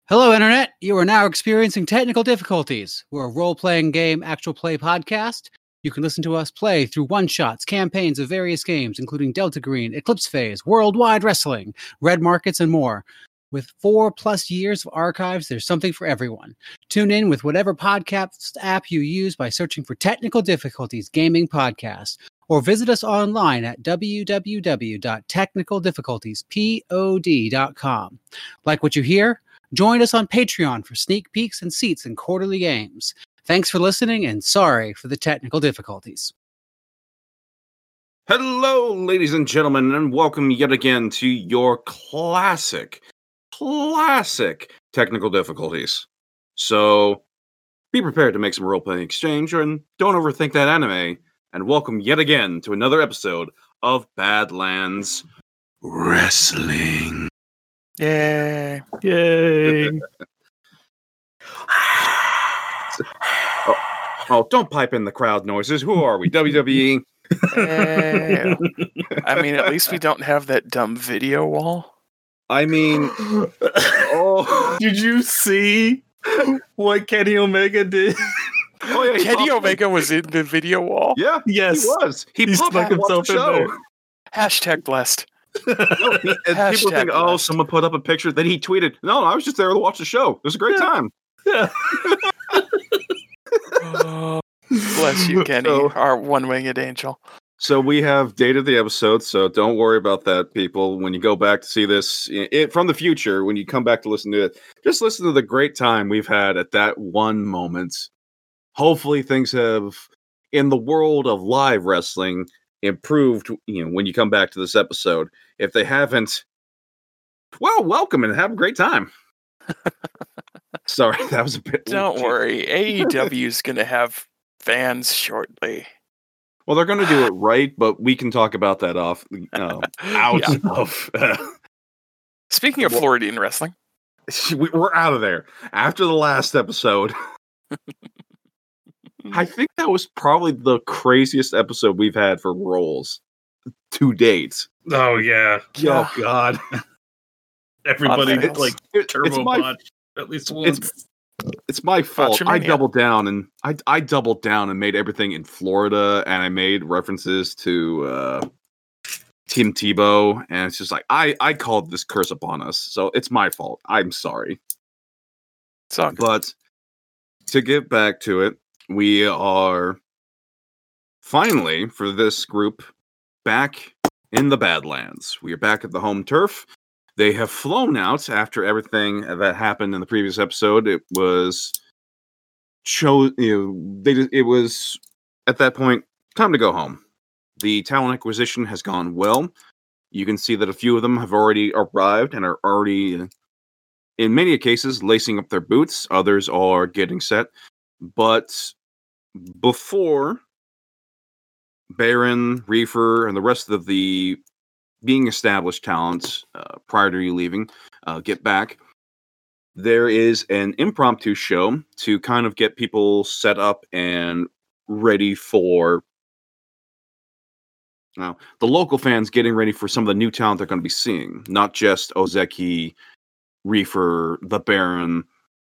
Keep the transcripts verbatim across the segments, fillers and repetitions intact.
Hello, Internet. You are now experiencing technical difficulties. We're a role-playing game, actual play podcast. You can listen to us play through one-shots, campaigns of various games, including Delta Green, Eclipse Phase, Worldwide Wrestling, Red Markets, and more. With four-plus years of archives, there's something for everyone. Tune in with whatever podcast app you use by searching for Technical Difficulties Gaming Podcast, or visit us online at w w w dot technical difficulties pod dot com. Like what you hear? Join us on Patreon for sneak peeks and seats in quarterly games. Thanks for listening, and sorry for the technical difficulties. Hello, ladies and gentlemen, and welcome yet again to your classic, classic technical difficulties. So, be prepared to make some role-playing exchange, and don't overthink that anime, and welcome yet again to another episode of Badlands Wrestling. Yay. Yay. oh, oh, don't pipe in the crowd noises. Who are we? W W E? Hey. I mean, at least we don't have that dumb video wall. I mean, oh. Did you see what Kenny Omega did? Oh, yeah, Kenny Omega was in the video wall? Yeah, yes. he was. He, he popped stuck himself in there. Hashtag blessed. No, he, and people think, oh, blessed. someone put up a picture. Then he tweeted, no, I was just there to watch the show. It was a great Yeah. time. Yeah. Oh, bless you, Kenny, So- our one-winged angel. So we have dated the episode, so don't worry about that, people. When you go back to see this it, from the future, when you come back to listen to it, just listen to the great time we've had at that one moment. Hopefully things have, in the world of live wrestling, improved, you know, when you come back to this episode. If they haven't, well, welcome and have a great time. Sorry, that was a bit... Don't worry, A E W's going to have fans shortly. Well, they're going to do it right, but we can talk about that off, uh, out Yeah. of... Uh, Speaking of Well- Floridian wrestling, we- we're out of there. After the last episode, I think that was probably the craziest episode we've had for roles to date. Oh, yeah. Yeah. Oh, God. Everybody fails. like It- it's turbo my botch at least once. It's it's my fault. I Botchamania. doubled down and I I doubled down and made everything in Florida, and I made references to uh, Tim Tebow, and it's just like I I called this curse upon us, so it's my fault. I'm sorry, it's all good. but to get back to it, we are finally for this group back in the Badlands. We are back at the home turf. They have flown out after everything that happened in the previous episode. It was chose, you know, they just- it was at that point time to go home. The talent acquisition has gone well. You can see that a few of them have already arrived and are already, in many cases, lacing up their boots. Others are getting set. But before Baron, Reefer, and the rest of the being established talents uh, prior to you leaving uh, get back, there is an impromptu show to kind of get people set up and ready for now the local fans getting ready for some of the new talent they're going to be seeing, not just Ozeki, Reefer, the Baron,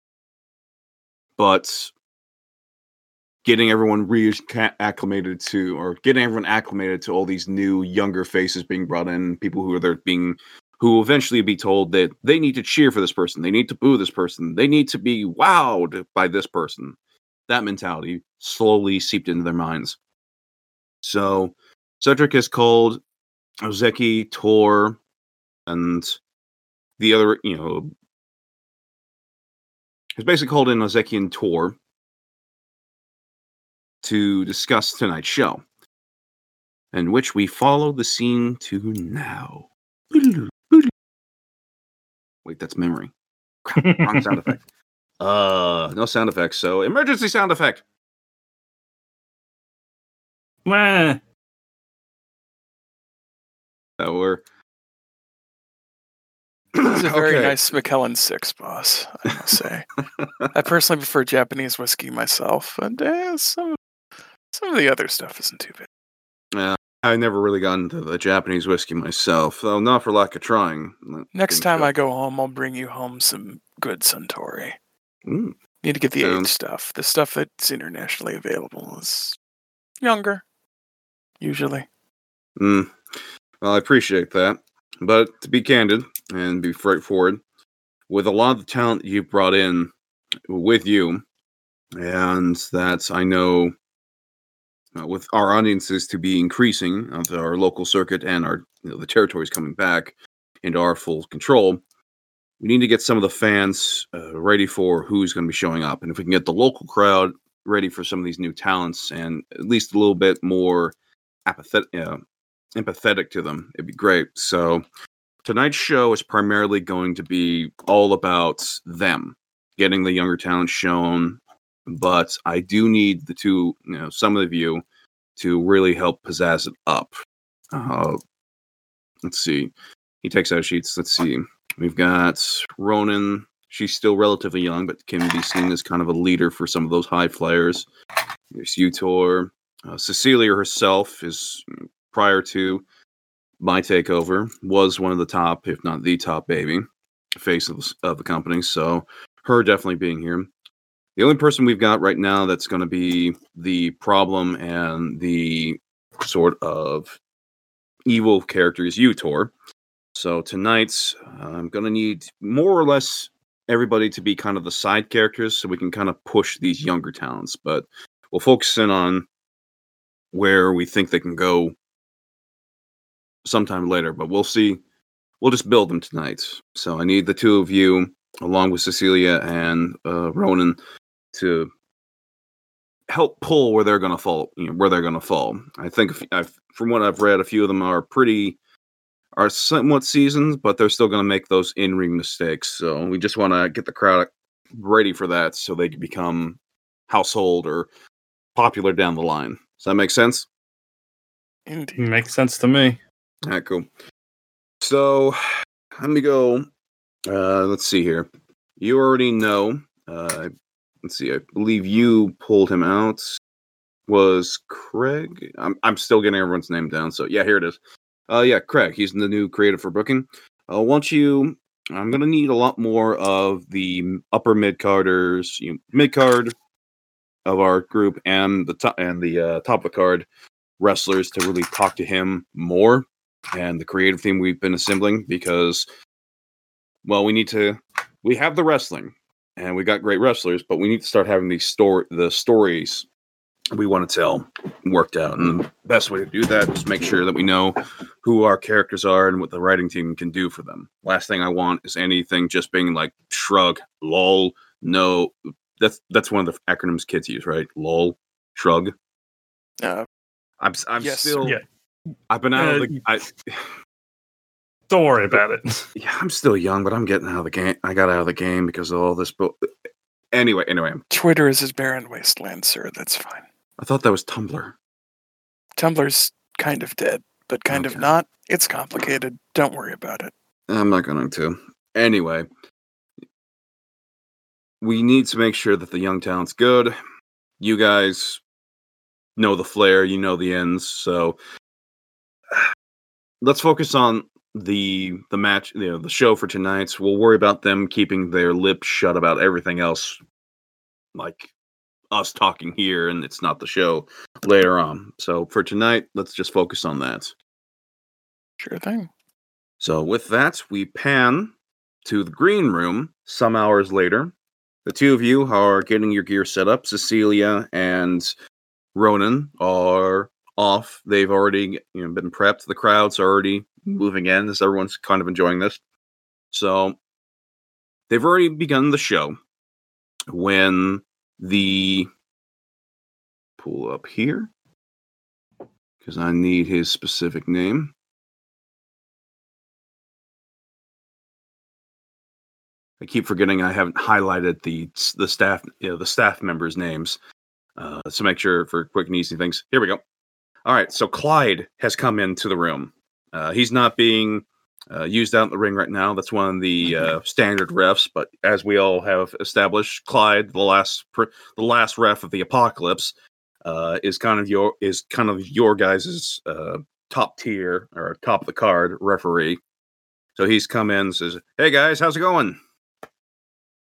but getting everyone re-acclimated to, or getting everyone acclimated to all these new, younger faces being brought in, people who are there being, who will eventually be told that they need to cheer for this person, they need to boo this person, they need to be wowed by this person. That mentality slowly seeped into their minds. So, Cedric has called Ozeki, Tor, and the other, you know, has basically called in Ozeki and Tor to discuss tonight's show, in which we follow the scene to now. Wait, that's memory. Crap, wrong sound effect. Uh, no sound effects, so emergency sound effect. Meh. That we're It's a very Okay. nice McKellen six, boss, I must say. I personally prefer Japanese whiskey myself, and uh, some, some of the other stuff isn't too bad. Yeah, I never really got into the Japanese whiskey myself, though not for lack of trying. Next time I go home, I'll bring you home some good Suntory. Mm. Need to get the Um, age stuff. The stuff that's internationally available is younger, usually. Mm. Well, I appreciate that. But to be candid and be straightforward, with a lot of the talent you've brought in with you, and that I know uh, with our audiences to be increasing of our local circuit and our you know, the territories coming back into our full control, we need to get some of the fans uh, ready for who's going to be showing up. And if we can get the local crowd ready for some of these new talents and at least a little bit more apathetic, uh, empathetic to them, it'd be great. So tonight's show is primarily going to be all about them, getting the younger talent shown. But I do need the two, you know, some of you to really help pizzazz it up. Uh, let's see. He takes out sheets. Let's see. We've got Ronan. She's still relatively young, but can be seen as kind of a leader for some of those high flyers. There's Utor. Uh, Cecilia herself is, prior to my takeover, was one of the top, if not the top baby face of the, of the company. So her definitely being here. The only person we've got right now that's going to be the problem and the sort of evil character is Utor. So tonight, uh, I'm going to need more or less everybody to be kind of the side characters so we can kind of push these younger talents. But we'll focus in on where we think they can go sometime later. But we'll see. We'll just build them tonight. So I need the two of you, along with Cecilia and uh, Ronan, to help pull where they're going to fall. You know, where they're going to fall. I think, I've, from what I've read, a few of them are pretty. Are somewhat seasoned, but they're still going to make those in-ring mistakes. So we just want to get the crowd ready for that so they can become household or popular down the line. Does that make sense? Indeed. Makes sense to me. All right, cool. So let me go. Uh, let's see here. You already know. Uh, let's see. I believe you pulled him out. Was Craig? I'm I'm still getting everyone's name down. So yeah, here it is. Uh, yeah, Craig. He's the new creative for booking. Uh, once you, I'm gonna need a lot more of the upper mid carders, you know, mid card of our group, and the top and the uh, top of the card wrestlers to really talk to him more, and the creative team we've been assembling because, well, we need to. We have the wrestling, and we got great wrestlers, but we need to start having these story, the stories we want to tell worked out. And the best way to do that is make sure that we know who our characters are and what the writing team can do for them. Last thing I want is anything just being like shrug, lol, no. That's that's one of the acronyms kids use, right? Lol, shrug. Uh, I'm I'm yes, still. Yeah. I've been out Uh, of the. I, Don't worry about it. yeah, I'm still young, but I'm getting out of the game. I got out of the game because of all this. But anyway, anyway, Twitter is his barren wasteland, sir. That's fine. I thought that was Tumblr. Tumblr's kind of dead, but kind Okay. of not. It's complicated. Don't worry about it. I'm not going to. Anyway, we need to make sure that the young talent's good. You guys know the flair, you know the ends, so let's focus on the the match, you know, the show for tonight. We'll worry about them keeping their lips shut about everything else, like us talking here, and it's not the show later on. So for tonight, let's just focus on that. Sure thing. So with that, we pan to the green room some hours later. The two of you are getting your gear set up. Cecilia and Ronan are off. They've already you know, been prepped. The crowd's already moving in as everyone's kind of enjoying this. So they've already begun the show when the pull up here because I need his specific name. I keep forgetting I haven't highlighted the the staff you know, the staff members' names uh, to make sure for quick and easy things. Here we go. All right, so Clyde has come into the room. Uh, he's not being uh, used out in the ring right now. That's one of the uh, standard refs. But as we all have established, Clyde, the last pr- the last ref of the apocalypse, uh, is kind of your is kind of your guys' uh, top tier or top of the card referee. So he's come in and says, "Hey guys, how's it going?"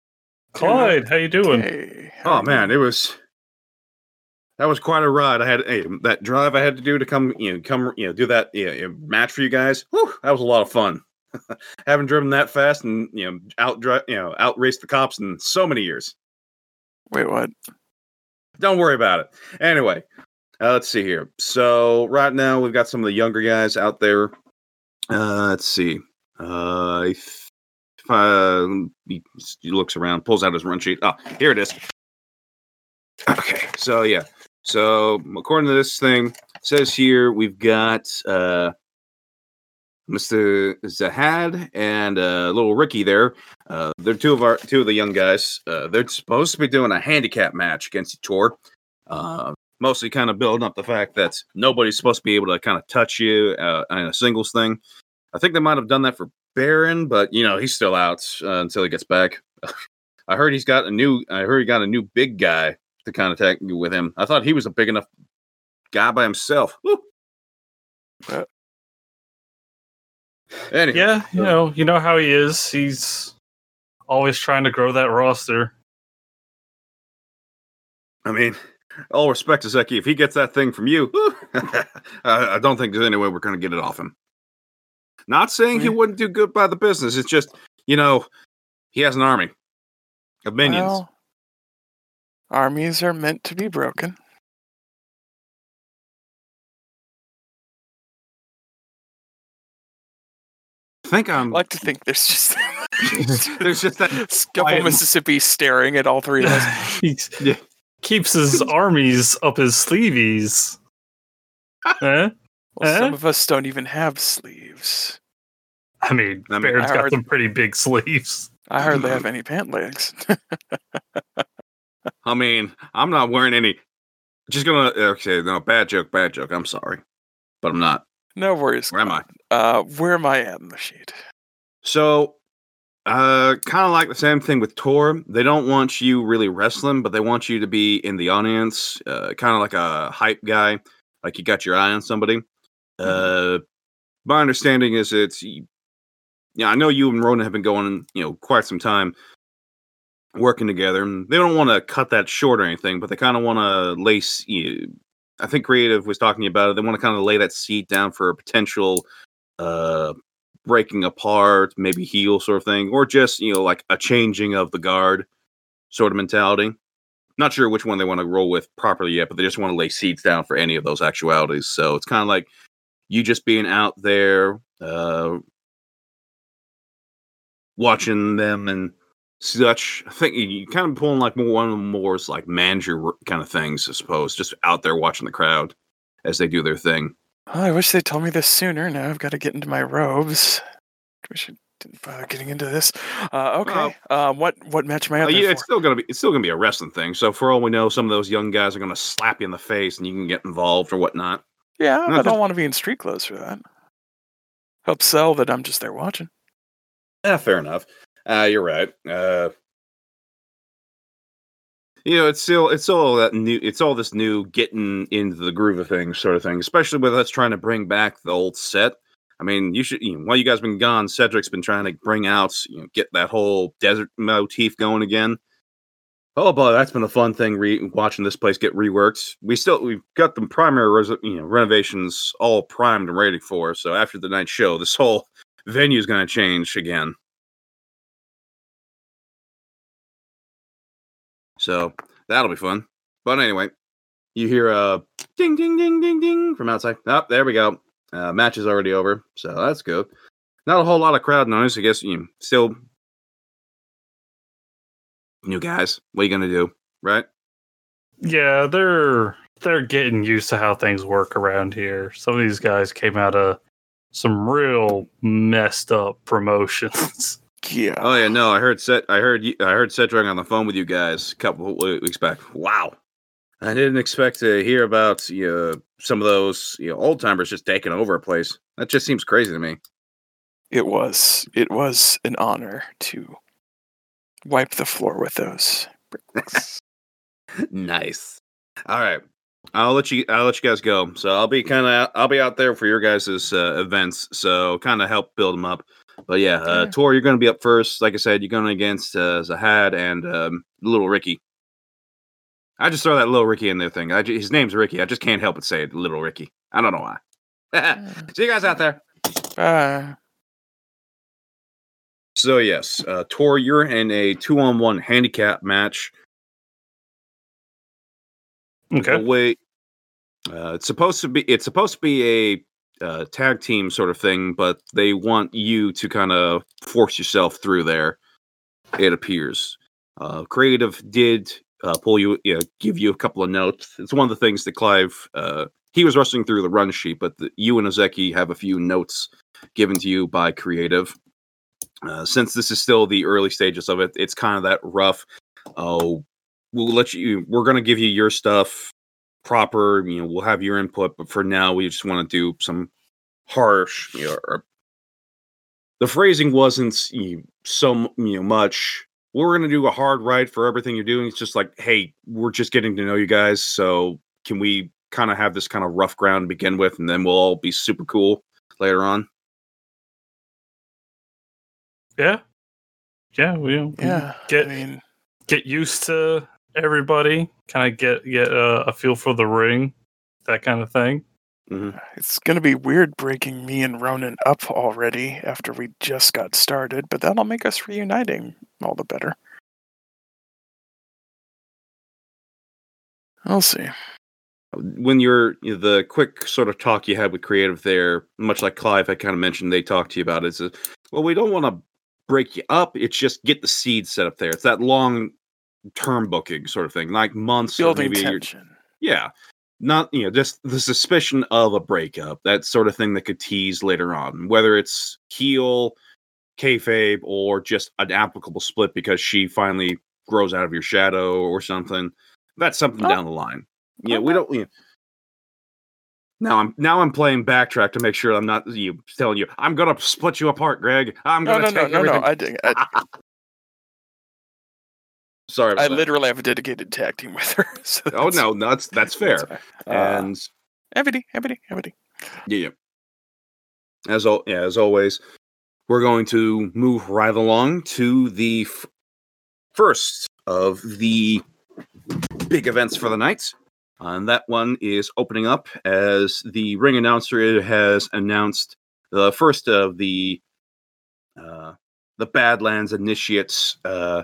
Clyde, how you doing? Hey, how Oh are man, you? it was that was quite a ride. I had hey, that drive I had to do to come, you know, come, you know, do that you know, match for you guys. Whew, that was a lot of fun. Haven't driven that fast and you know out drive, you know, outraced the cops in so many years. Wait, what? Don't worry about it. Anyway, uh, let's see here. So right now we've got some of the younger guys out there. Uh, let's see. Uh, if, if uh, he, he looks around, pulls out his run sheet. Oh, here it is. Okay, so yeah. So according to this thing, it says here we've got uh, Mister Zahad and uh, little Ricky there. Uh, they're two of our two of the young guys. Uh, they're supposed to be doing a handicap match against Tor. Uh, mostly kind of building up the fact that nobody's supposed to be able to kind of touch you uh, in a singles thing. I think they might have done that for Baron, but you know he's still out uh, until he gets back. I heard he's got a new. I heard he got a new big guy to kind of tag with him. I thought he was a big enough guy by himself. Woo. Uh, Anyway, Yeah, you know, you know how he is. He's always trying to grow that roster. I mean, all respect to Zeki. If he gets that thing from you, woo, I, I don't think there's any way we're going to get it off him. Not saying he Right. wouldn't do good by the business. It's just, you know, he has an army of minions. Well, armies are meant to be broken. I think I I'm. like to think there's just There's just that. Scuffle, quiet- Mississippi, staring at all three of us. he Yeah. keeps his armies up his sleeveys. eh? Well, Eh? some of us don't even have sleeves. I mean, I mean, Baron's I got heard- some pretty big sleeves. I hardly have any pant legs. I mean, I'm not wearing any. Just gonna. Okay, no, bad joke, bad joke. I'm sorry, but I'm not. No worries. Where am I? Uh, where am I at in the sheet? So, uh, kind of like the same thing with Tor. They don't want you really wrestling, but they want you to be in the audience, uh, kind of like a hype guy, like you got your eye on somebody. Uh, my understanding is it's, yeah, I know you and Ronan have been going, you know, quite some time working together, and they don't want to cut that short or anything, but they kind of want to lace. You, I think Creative was talking about it. They want to kind of lay that seed down for a potential, uh. breaking apart, maybe heel sort of thing, or just, you know, like a changing of the guard sort of mentality. Not sure which one they want to roll with properly yet, but they just want to lay seeds down for any of those actualities. So it's kind of like you just being out there, uh, watching them and such. I think you kind of pulling like more one of the more like manager kind of things, I suppose, just out there watching the crowd as they do their thing. Oh, I wish they told me this sooner. Now I've got to get into my robes. Wish I didn't bother getting into this. Uh, okay. Uh, what what match am I Uh, out there yeah, for? it's still gonna be it's still gonna be a wrestling thing. So for all we know, some of those young guys are gonna slap you in the face, and you can get involved or whatnot. Yeah, No, I don't just- want to be in street clothes for that. Help sell that I'm just there watching. Yeah, fair enough. Uh, you're right. Uh, you know, it's still it's all that new. It's all this new getting into the groove of things, sort of thing. Especially with us trying to bring back the old set. I mean, you should. You know, while you guys been gone, Cedric's been trying to bring out, you know, get that whole desert motif going again. Oh boy, that's been a fun thing. Re- watching this place get reworked. We still we've got the primary res- you know renovations all primed and ready for. So after the night show, this whole venue is going to change again. So that'll be fun. But anyway, you hear a ding, ding, ding, ding, ding from outside. Oh, there we go. Uh, match is already over, so that's good. Not a whole lot of crowd noise. I guess you know, still new guys. What are you gonna do, right? Yeah, they're they're getting used to how things work around here. Some of these guys came out of some real messed up promotions. Yeah. Oh yeah, no. I heard Set. I heard. You, I heard Cedric on the phone with you guys a couple of weeks back. Wow. I didn't expect to hear about you know, some of those you know, old timers just taking over a place. That just seems crazy to me. It was. It was an honor to wipe the floor with those bricks. Nice. All right, I'll let you. I'll let you guys go. So I'll be kind of. I'll be out there for your guys' uh, events. So kind of help build them up. But yeah, uh, Yeah. Tor, you're going to be up first. Like I said, you're going against uh, Zahad and um, Little Ricky. I just throw that Little Ricky in there thing. I ju- his name's Ricky. I just can't help but say it, Little Ricky. I don't know why. See you guys out there. Uh, So yes, uh, Tor, you're in a two-on-one handicap match. Okay. The way uh, it's supposed to be, it's supposed to be a uh, tag team sort of thing, but they want you to kind of force yourself through there. It appears. Uh, Creative did uh, pull you, you know, give you a couple of notes. It's one of the things that Clive uh, he was rustling through the run sheet, but the, you and Ozeki have a few notes given to you by Creative. Uh, since this is still the early stages of it, it's kind of that rough. Oh, we'll let you. We're going to give you your stuff proper. You know, we'll have your input, but for now, we just want to do some harsh. You know, or, the phrasing wasn't you know, so you know much. We're going to do a hard right for everything you're doing. It's just like, hey, we're just getting to know you guys, so can we kind of have this kind of rough ground to begin with, and then we'll all be super cool later on. Yeah. Yeah, we yeah. get I mean, get used to everybody, kind of get get uh, a feel for the ring, that kind of thing. Mm-hmm. it's going to be weird breaking me and Ronan up already after we just got started, but that'll make us reuniting all the better. I'll see. When you're you know, the quick sort of talk you had with Creative there, much like Clive had kind of mentioned, they talked to you about it. Is well, we don't want to break you up. It's just get the seed set up there. It's that long term booking sort of thing, like months Building or maybe a year. tension. Yeah, not you know just the suspicion of a breakup, that sort of thing that could tease later on, whether it's heel, kayfabe, or just an applicable split because she finally grows out of your shadow or something. That's something Oh. down the line. Yeah, we Okay. don't. You know, now I'm now I'm playing backtrack to make sure I'm not you telling you I'm gonna split you apart, Greg. I'm No, gonna no, no, take no, everything. no. I, dig- I, Sorry, about I that. literally have a dedicated tag team with her. So Oh that's- no, no, that's that's fair. that's fine. Uh, And everybody, everybody, everybody. yeah, yeah. As al- yeah, as always, we're going to move right along to the f- first of the big events for the night. Uh, and that one is opening up as the ring announcer has announced the first of the uh, the Badlands Initiates uh,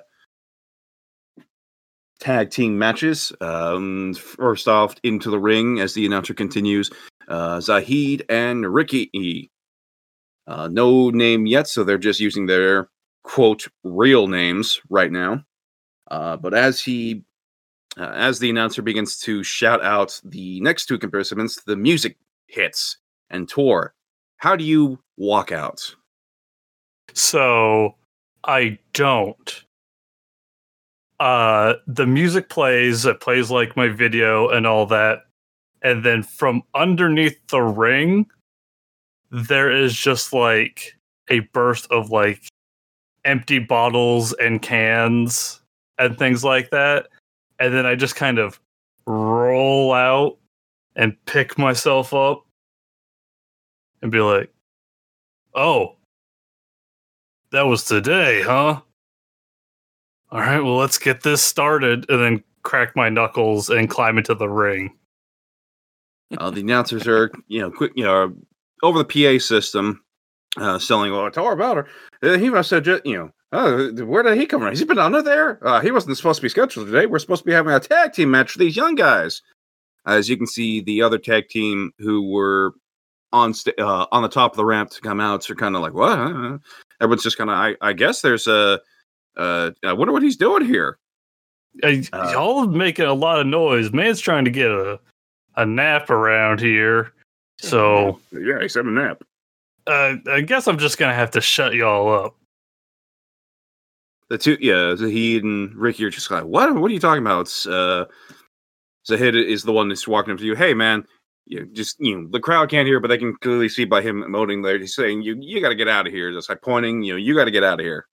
tag team matches. Um, first off, into the ring as the announcer continues, uh, Zahid and Ricky. Uh, no name yet, so they're just using their quote real names right now. Uh, but as he, uh, as the announcer begins to shout out the next two participants, the music hits and Tor. How do you walk out? So I don't. Uh, the music plays. It plays like my video and all that, and then from underneath the ring, there is just like a burst of like empty bottles and cans and things like that. And then I just kind of roll out and pick myself up and be like, oh, that was today, huh? All right, well, let's get this started. And then crack my knuckles and climb into the ring. Uh, the announcers are, you know, quick, you know, over the P A system, uh, selling. Well, tell her about her. Uh, he must have just, you know, oh, where did he come from? Has he been under there? Uh, he wasn't supposed to be scheduled today. We're supposed to be having a tag team match for these young guys. As you can see, the other tag team who were on st- uh, on the top of the ramp to come out are kind of like, what? Uh, Everyone's just kind of, I, I guess there's a, uh, I wonder what he's doing here. Uh, Uh, y'all making a lot of noise. Man's trying to get a, a nap around here. So yeah, he's having a nap. uh, I guess I'm just going to have to shut y'all up. The two, yeah, Zahid and Ricky are just like, what? What are you talking about? It's, uh, Zahid is the one that's walking up to you. Hey, man, you just you know the crowd can't hear, but they can clearly see by him emoting there. He's saying, "You, you got to get out of here." Just like pointing, you know, you got to get out of here.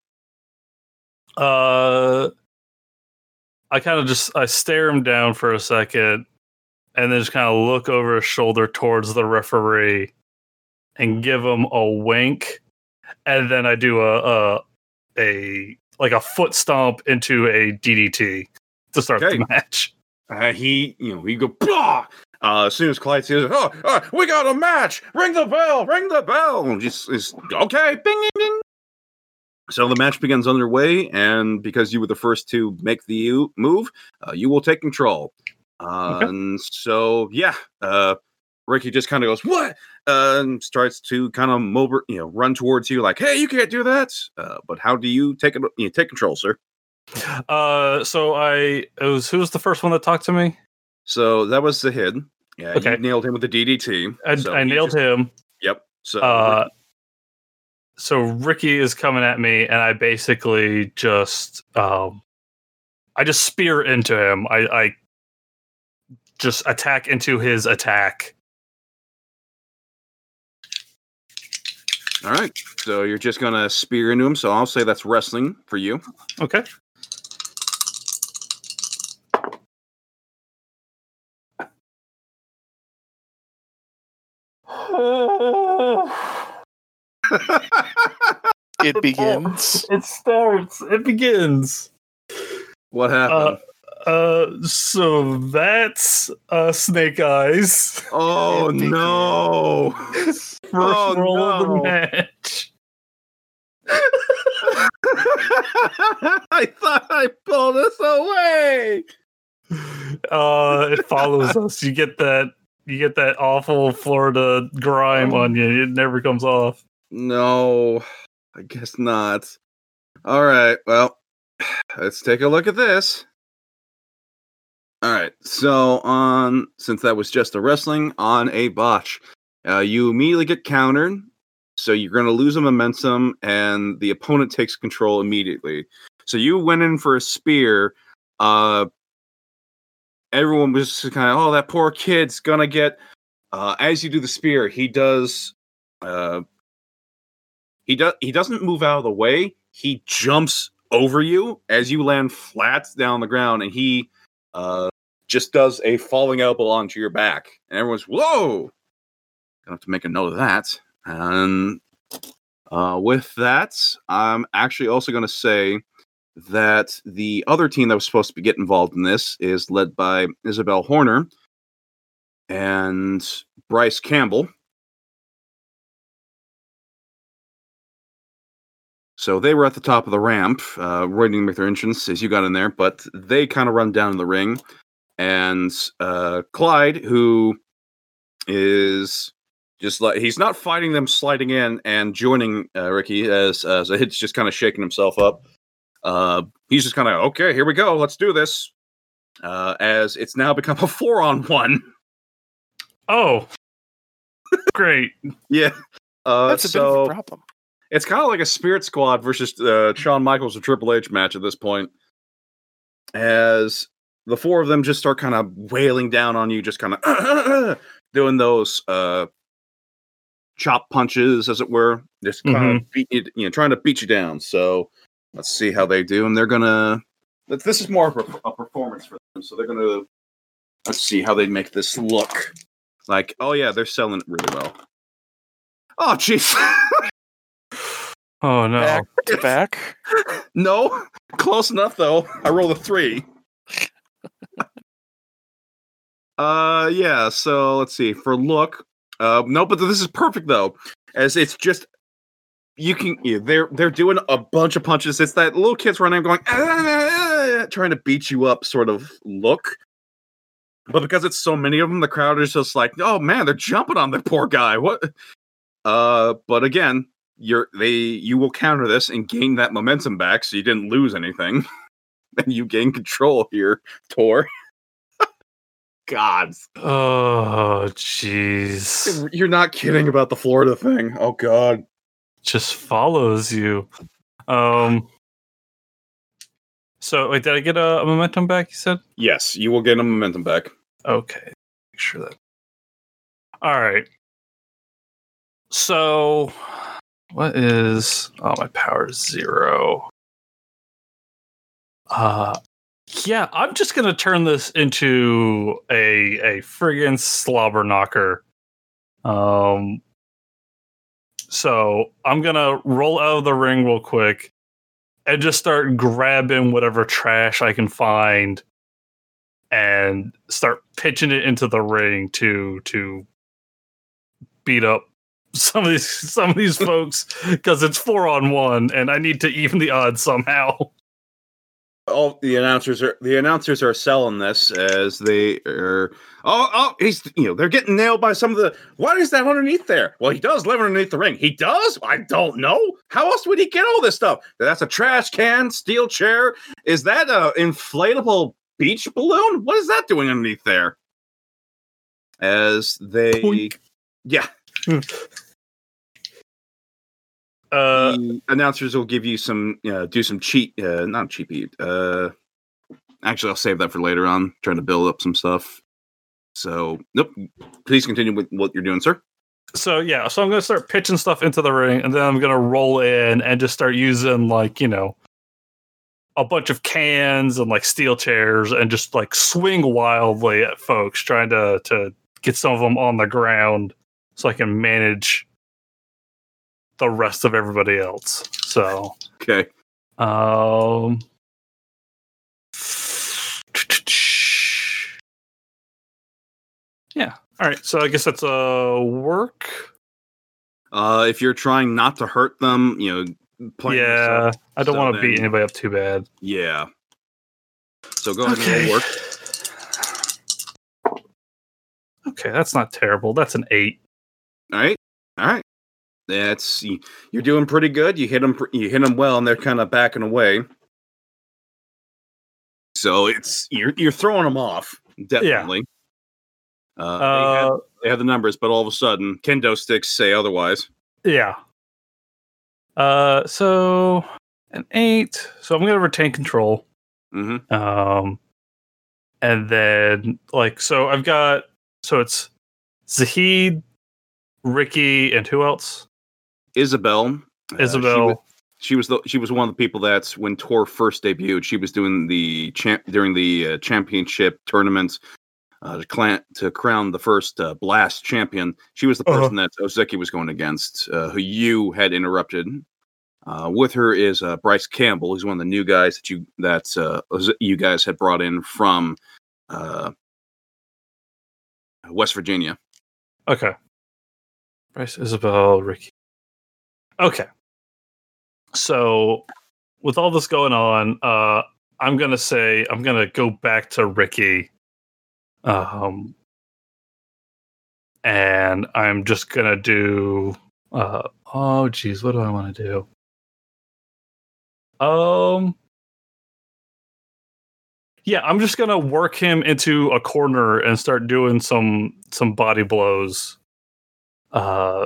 Uh, I kind of just I stare him down for a second, and then just kind of look over his shoulder towards the referee, and give him a wink, and then I do a a, a like a foot stomp into a D D T to start Okay. the match. Uh, he, you know, he go, blah! Uh, as soon as Clyde says, oh, uh, we got a match! Ring the bell! Ring the bell! And just, is okay, bing, ding, ding. So the match begins underway, and because you were the first to make the u- move, uh, you will take control. Uh, Okay. And so, yeah, uh, Ricky just kind of goes, what? Uh, and starts to kind of mob- you know, run towards you like, hey, you can't do that. Uh, but how do you take it? You take control, sir. Uh, so I it was who was the first one that talked to me? So that was the hit. Yeah, Okay. you nailed him with the D D T. I, So I he nailed just- him. Yep. So Uh, so Ricky is coming at me, and I basically just um, I just spear into him. I, I just attack into his attack. all right. So you're just gonna spear into him. So I'll say that's wrestling for you. Okay. It begins. It starts. It begins. What happened? Uh, uh, so that's uh, Snake Eyes. oh it begins. no! First Oh, roll of no. the match. I thought I pulled us away. Uh, it follows us. You get that. You get that awful Florida grime Oh. on you. It never comes off. No, I guess not. All right. Well, let's take a look at this. All right. So on, since that was just a wrestling on a botch, uh, you immediately get countered. So you're going to lose a momentum, and the opponent takes control immediately. So you went in for a spear. Uh, everyone was just kind of, oh, that poor kid's gonna get. Uh, as you do the spear, he does. Uh, he does. He doesn't move out of the way. He jumps over you as you land flat down on the ground, and he uh, just does a falling elbow onto your back. And everyone's whoa. Gonna have to make a note of that. And uh, with that, I'm actually also going to say that the other team that was supposed to get involved in this is led by Isabel Horner and Bryce Campbell. So they were at the top of the ramp, uh, waiting to make their entrance as you got in there, but they kind of run down in the ring. And uh, Clyde, who is just like, he's not fighting them sliding in and joining uh, Ricky as, as a hit's just kind of shaking himself up. Uh, he's just kind of, okay, here we go, let's do this. Uh, as it's now become a four on one. Oh, great. Yeah. Uh, That's a so bit of a problem. it's kind of like a Spirit Squad versus uh, Shawn Michaels or Triple H match at this point. As the four of them just start kind of wailing down on you, just kind of doing those uh, chop punches, as it were. Just kind of beat you, you know, trying to beat you down. So let's see how they do. And they're going to... This is more of a, a performance for them. So they're going to... Let's see how they make this look. Like, oh yeah, they're selling it really well. Oh, jeez. Oh no. Back to back. No, close enough though. I rolled a three. uh, yeah. So let's see. For look, uh, no, but this is perfect though, as it's just you can. Yeah, they're they're doing a bunch of punches. It's that little kid's running, going ah, trying to beat you up, sort of look. But because it's so many of them, the crowd is just like, oh man, they're jumping on the poor guy. What? Uh, but again. You're they you will counter this and gain that momentum back, so you didn't lose anything, and you gain control here, Tor. God, Oh jeez. you're not kidding about the Florida thing. Oh God, Just follows you. Um. So wait, did I get a, a momentum back? You said. yes, you will gain a momentum back. Okay. Make sure that. All right. So, what is? Oh, my power is zero. Uh, yeah, I'm just gonna turn this into a a friggin' slobber knocker. Um, So I'm gonna roll out of the ring real quick and just start grabbing whatever trash I can find and start pitching it into the ring to to beat up some of these some of these folks because it's four on one and I need to even the odds somehow. All the announcers are the announcers are selling this as they are. Oh, oh, he's you know they're getting nailed by some of the. What is that underneath there? Well, he does live underneath the ring. He does. I don't know. How else would he get all this stuff? That's a trash can, steel chair. Is that a inflatable beach balloon? What is that doing underneath there? As they, Boink. yeah. Uh, the announcers will give you some, uh, do some cheat, uh, not cheat beat. Uh, actually, I'll save that for later on. Trying to build up some stuff. So, nope. Please continue with what you're doing, sir. So yeah, so I'm gonna start pitching stuff into the ring, and then I'm gonna roll in and just start using like you know a bunch of cans and like steel chairs, and just like swing wildly at folks, trying to to get some of them on the ground so I can manage the rest of everybody else. So Okay. um. Yeah. All right. So I guess that's a uh, work. Uh, if you're trying not to hurt them, you know, playing Yeah, yourself, I don't so want to beat then- anybody up too bad. Yeah. So go ahead Okay. and work. Okay, that's not terrible. That's an eight. All right. All right. That's you're doing pretty good. You hit them. You hit them well, and they're kind of backing away. So it's you're you're throwing them off. Definitely. Uh, they, Uh, have, they have the numbers, but all of a sudden, kendo sticks say otherwise. yeah. Uh, so an eight. So I'm gonna retain control. Mm-hmm. Um, and then like so I've got so it's Zahid, Ricky, and who else? Isabel. uh, Isabel. She was, she was the she was one of the people that's when Tor first debuted. She was doing the champ during the uh, championship tournament uh, to, clan, to crown the first uh, Blast champion. She was the person Uh-huh. that Ozeki was going against, uh, who you had interrupted. Uh, with her is uh, Bryce Campbell. He's one of the new guys that you that uh, Oze- you guys had brought in from uh, West Virginia. Okay. Bryce, Isabel, Ricky. Okay. So with all this going on, uh, I'm gonna say I'm gonna go back to Ricky. Um, and I'm just gonna do. Uh, oh, geez, what do I want to do? Um, yeah, I'm just gonna work him into a corner and start doing some some body blows. Uh,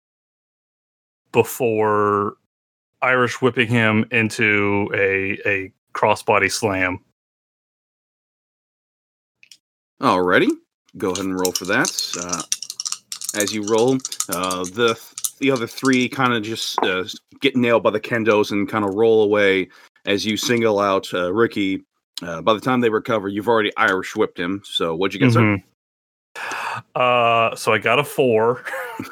before Irish whipping him into a a crossbody slam. Alrighty, go ahead and roll for that. Uh, as you roll, uh, the the other three kind of just uh, get nailed by the kendos and kind of roll away as you single out uh, Ricky. Uh, by the time they recover, you've already Irish whipped him. So what'd you get, sir? Mhm. Uh, so I got a four.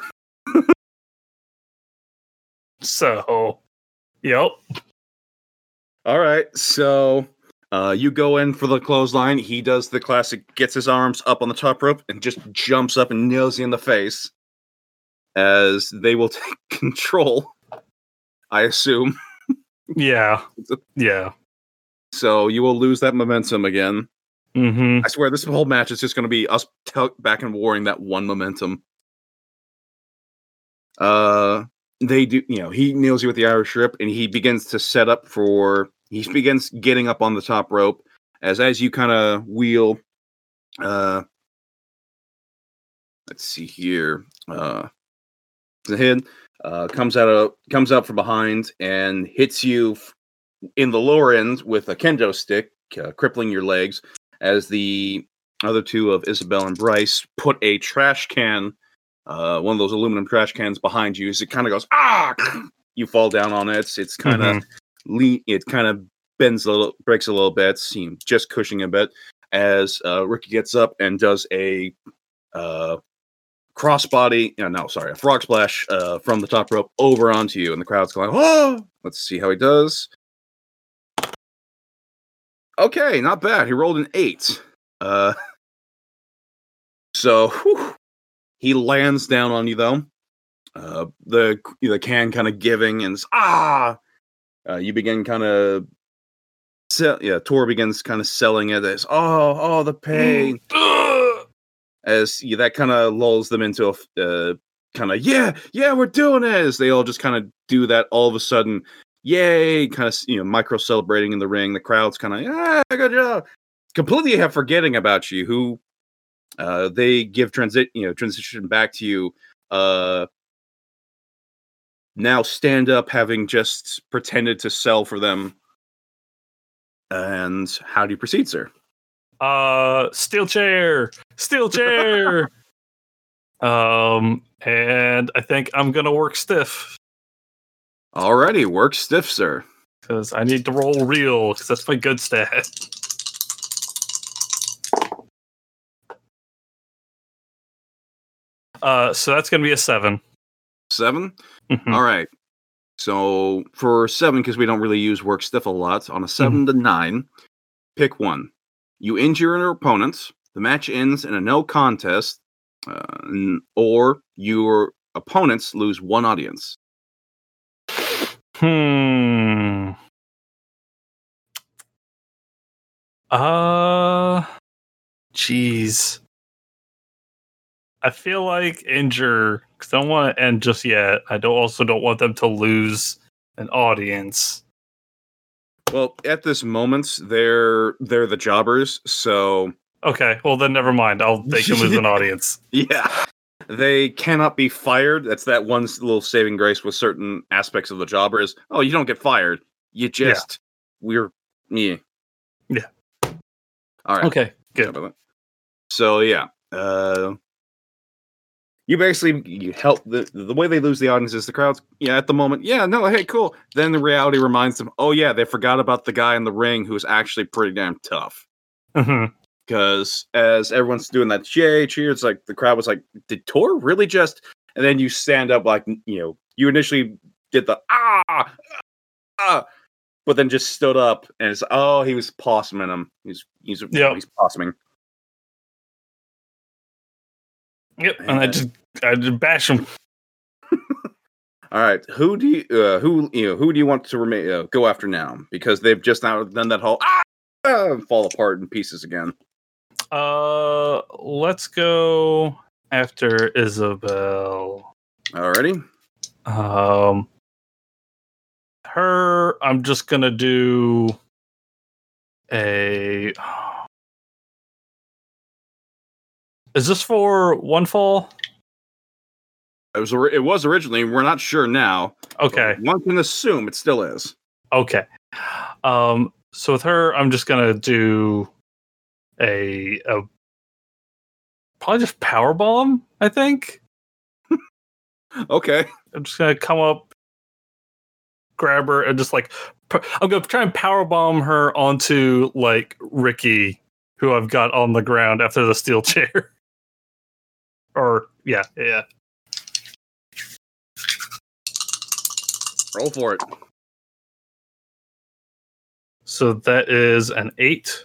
So, yep. All right, so uh, you go in for the clothesline. He does the classic, gets his arms up on the top rope and just jumps up and nails you in the face. As they will take control, I assume. Yeah. Yeah. So you will lose that momentum again. Mm-hmm. I swear, this whole match is just going to be us t- back and warring that one momentum. Uh, they do, you know, he nails you with the Irish Rip, and he begins to set up for. He begins getting up on the top rope as as you kind of wheel. Uh, let's see here. Uh, the head uh, comes out of comes out from behind and hits you f- in the lower end with a kendo stick, uh, crippling your legs. As the other two of Isabel and Bryce put a trash can, uh, one of those aluminum trash cans behind you, as it kind of goes, ah, you fall down on it. It's kind of lean, it kind of bends a little, breaks a little bit, you know, just cushioning a bit. As uh, Ricky gets up and does a uh, crossbody, you know, no, sorry, a frog splash uh, from the top rope over onto you, and the crowd's going, oh! Let's see how he does. Okay, not bad. He rolled an eight. Uh, so, whew, he lands down on you, though. Uh, the the can kind of giving, and ah! Uh, you begin kind of, sell, yeah, Tor begins kind of selling it as, oh, oh, the pain. As yeah, that kind of lulls them into a uh, kind of, yeah, yeah, we're doing it. As they all just kind of do that all of a sudden, yay, kind of, you know, micro celebrating in the ring. The crowd's kind of, yeah, good job. Completely have forgetting about you, who uh, they give transit, you know, transition back to you. Uh, now stand up, having just pretended to sell for them. And how do you proceed, sir? Uh, steel chair, steel chair. um, and I think I'm gonna work stiff. Alrighty, work stiff, sir. Because I need to roll real, because that's my good stat. Uh, so that's gonna be a seven. Seven? Mhm. All right. So for seven, because we don't really use work stiff a lot, on a seven to nine, pick one. You injure your opponent. The match ends in a no contest, uh, n- or your opponents lose one audience. Hmm. Uh. Jeez. I feel like injure because I don't want to end just yet. I don't also don't want them to lose an audience. Well, at this moment, they're they're the jobbers, so Okay, well then never mind. I'll they can lose an audience. yeah, they cannot be fired. That's that one little saving grace with certain aspects of the jobbers. Oh, you don't get fired. You just we're yeah Yeah. All right. Okay, Sorry good. about that. So yeah, uh, you basically you help the the way they lose the audience is the crowds. Yeah, at the moment, yeah, no, hey, cool. Then the reality reminds them, oh yeah, they forgot about the guy in the ring who's actually pretty damn tough. Mhm. Because as everyone's doing that yay cheer, it's like the crowd was like, did Tor really just? And then you stand up like you know you initially did the ah ah, but then just stood up and it's oh he was possuming him. He's he's Yep. he's possuming. Yep, and I just I just bash them. All right, who do you uh, who you know who do you want to remain uh, go after now? Because they've just now done that whole ah, ah fall apart in pieces again. Uh, let's go after Isabel. Alrighty, Um, her, I'm just gonna do a. Is this for one fall? it was ori- it was originally. We're not sure now. Okay, but one can assume it still is. okay. Um, so with her, I'm just gonna do a, a probably just power bomb. I think Okay, I'm just gonna come up, grab her, and just like p- I'm gonna try and power bomb her onto like Ricky, who I've got on the ground after the steel chair. Or yeah, yeah. roll for it. So that is an eight.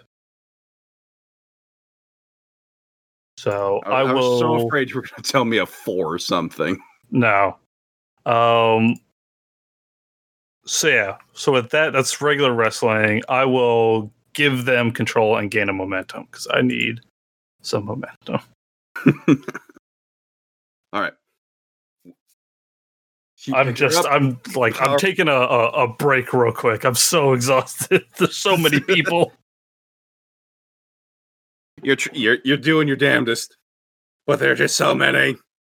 So I, I, I was will. so afraid you were going to tell me a four or something. No. Um. So yeah. So with that, that's regular wrestling. I will give them control and gain a momentum because I need some momentum. All right. You I'm pick her just. up. I'm like. I'm Power- taking a, a a break real quick. I'm so exhausted. There's so many people. You're tr- you're you're doing your damnedest, but there are just so many.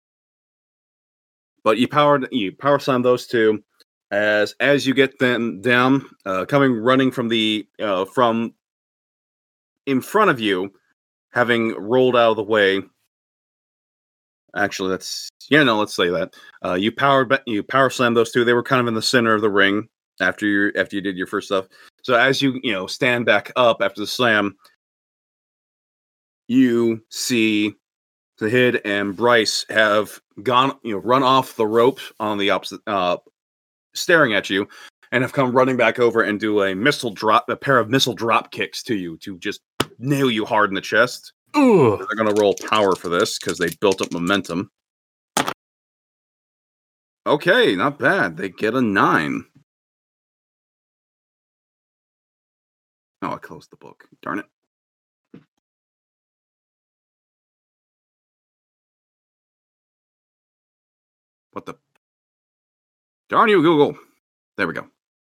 But you powered you power slam those two as as you get them down, uh, coming running from the uh, from in front of you, having rolled out of the way. Actually, that's yeah. No, let's say that uh, you powered ba- you power slam those two. They were kind of in the center of the ring after you after you did your first stuff. So as you you know stand back up after the slam, you see Zahid and Bryce have gone, you know, run off the rope on the opposite, uh, staring at you, and have come running back over and do a missile drop, a pair of missile drop kicks to you to just nail you hard in the chest. Ooh. They're going to roll power for this because they built up momentum. Okay, not bad. They get a nine. Oh, I closed the book. Darn it. What the? Darn you, Google. There we go.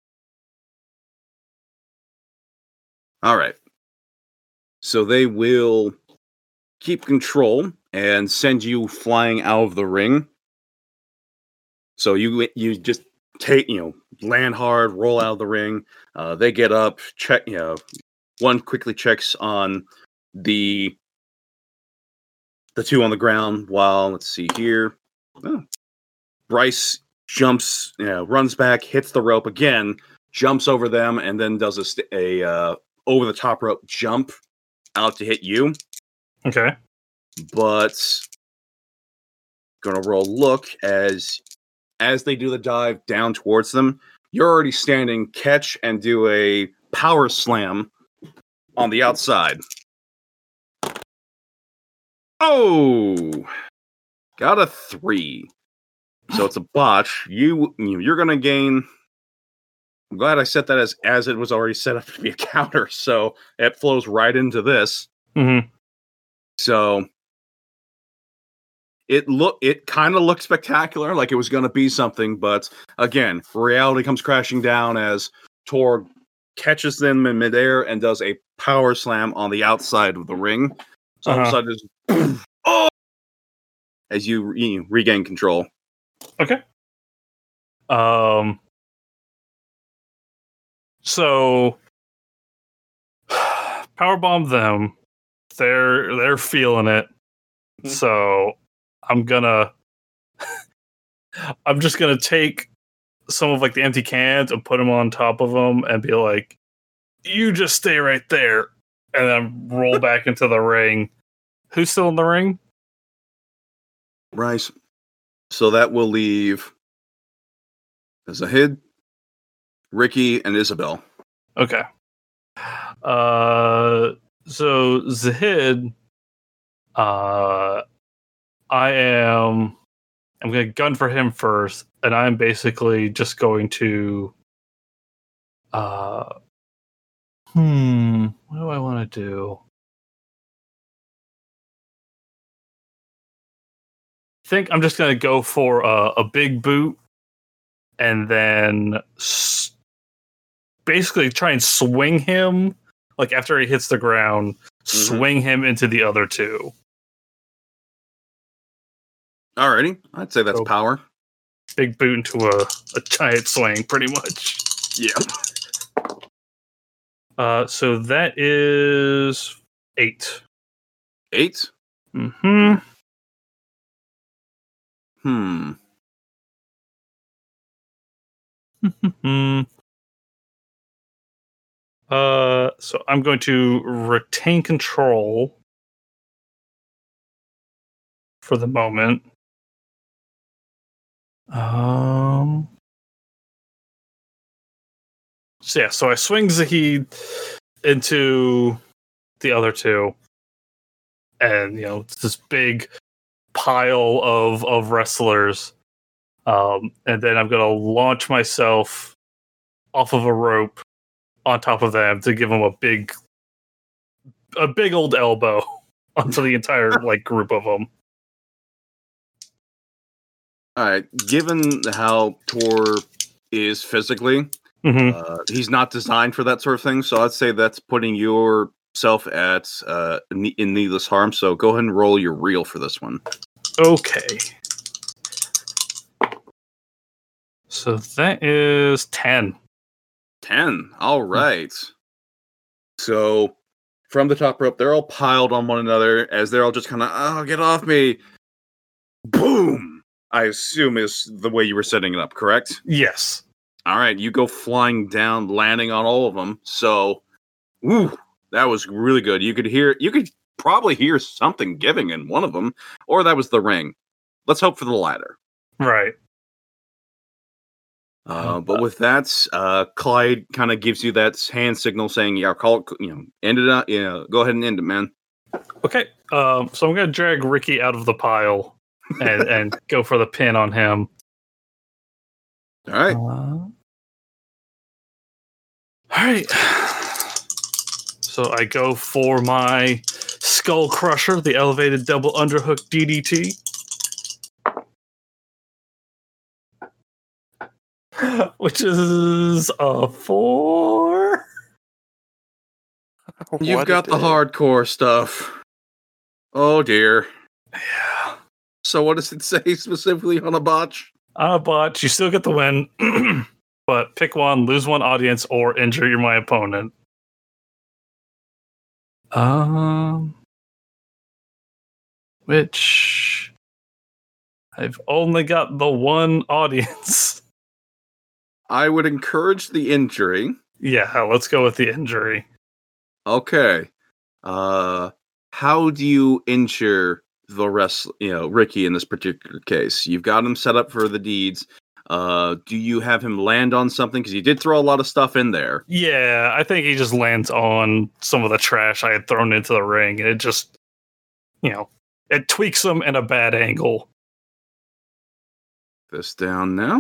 All right. So they will keep control and send you flying out of the ring. So you you just take, you know, land hard, roll out of the ring. Uh, they get up, check, you know, one quickly checks on the the two on the ground while, let's see here. Oh. Bryce jumps, you know, runs back, hits the rope again, jumps over them, and then does a, st- a uh, over the top rope jump out to hit you. Okay. But gonna roll look as as they do the dive down towards them. You're already standing, catch, and do a power slam on the outside. Oh, got a three. So it's a botch. You, you you're gonna gain. I'm glad I set that as as it was already set up to be a counter, so it flows right into this. Mm-hmm. So it look it kind of looked spectacular, like it was going to be something, but again, reality comes crashing down as Tor catches them in midair and does a power slam on the outside of the ring. So Uh-huh. all of a sudden, just, oh, as you, you regain control. Okay. Um. So, powerbomb them. They're they're feeling it. Mhm. So I'm gonna. I'm just gonna take some of like the empty cans and put them on top of them and be like, "You just stay right there," and then roll back into the ring. Who's still in the ring? Right. So that will leave Zahid, Ricky, and Isabel. Okay. Uh, so Zahid, uh, I am. I'm gonna gun for him first, and I'm basically just going to. Uh, hmm. What do I want to do? I think I'm just gonna go for a, a big boot, and then s- basically try and swing him. Like after he hits the ground, swing him into the other two. Alrighty, I'd say that's So- power. Big boot into a, a giant swing, pretty much. Yeah. Uh, so that is eight. Eight? Hmm. Hmm. Hmm. Uh, so I'm going to retain control for the moment. Um. So yeah, so I swing Zahid into the other two, and you know it's this big pile of of wrestlers. Um, and then I'm gonna launch myself off of a rope on top of them to give them a big, a big old elbow onto the entire like group of them. All right. Given how Tor is physically, Mm-hmm. uh, he's not designed for that sort of thing. So I'd say that's putting yourself at uh, ne- in needless harm. So go ahead and roll your reel for this one. Okay. So that is ten. Ten. All right. So from the top rope, they're all piled on one another as they're all just kind of, oh, get off me. Boom. I assume is the way you were setting it up, correct? Yes. All right, you go flying down, landing on all of them. So, woo, that was really good. You could hear, you could probably hear something giving in one of them, or that was the ring. Let's hope for the latter. Right. Uh, but with that, uh, Clyde kind of gives you that hand signal saying, "Yeah, call it. You know, end it up. You know, go ahead and end it, man." Okay. Um. So I'm gonna drag Ricky out of the pile and and go for the pin on him. All right. Uh, all right. So I go for my Skull Crusher, the elevated double underhook D D T. Which is a four. You've What got a the day. hardcore stuff. Oh dear. Yeah. So what does it say specifically on a botch? Uh, but you still get the win. But pick one, lose one audience, or injure my opponent. Um, which I've only got the one audience. I would encourage the injury. Yeah, let's go with the injury. Okay. Uh, how do you injure the rest? You know, Ricky in this particular case, you've got him set up for the deeds. Uh, do you have him land on something? Because you did throw a lot of stuff in there. Yeah, I think he just lands on some of the trash I had thrown into the ring, and it just, you know, it tweaks him in a bad angle. This down now.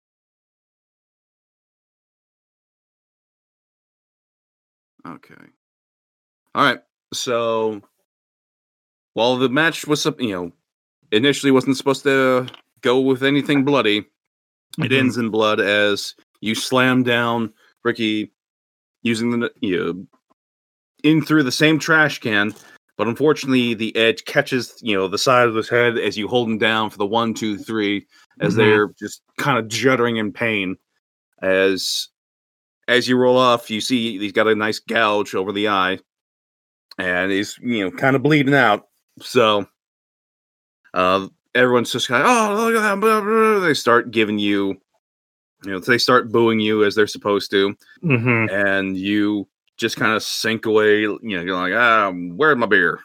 Okay. All right. So, while the match was, you know, initially wasn't supposed to go with anything bloody, it Mhm. ends in blood as you slam down Ricky using the, you know, in through the same trash can, but unfortunately the edge catches, you know, the side of his head as you hold him down for the one, two, three, as Mhm. they're just kind of juddering in pain. As as you roll off, you see he's got a nice gouge over the eye, and he's, you know, kind of bleeding out. So, uh, everyone's just kind of, oh, look at that! Blah, blah, blah. They start giving you, you know, they start booing you as they're supposed to, Mhm. and you just kind of sink away. You know, you're like, ah, where's my beer?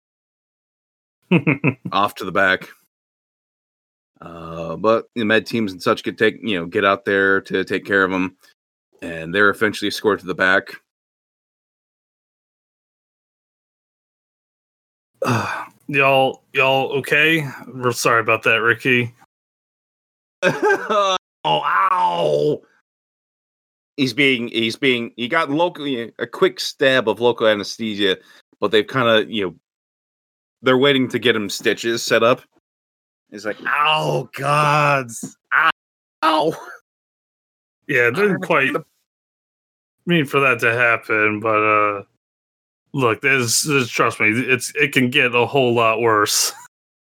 Off to the back. Uh, but the med teams and such could take, you know, get out there to take care of them, and they're eventually escorted to the back. y'all, y'all okay? We're sorry about that, Ricky. Oh, ow! He's being, he's being, he got locally a quick stab of local anesthesia, but they've kind of, you know, they're waiting to get him stitches set up. He's like, ow, gods, ow. Yeah, it didn't quite mean for that to happen, but uh, look, this, this, trust me, it's it can get a whole lot worse.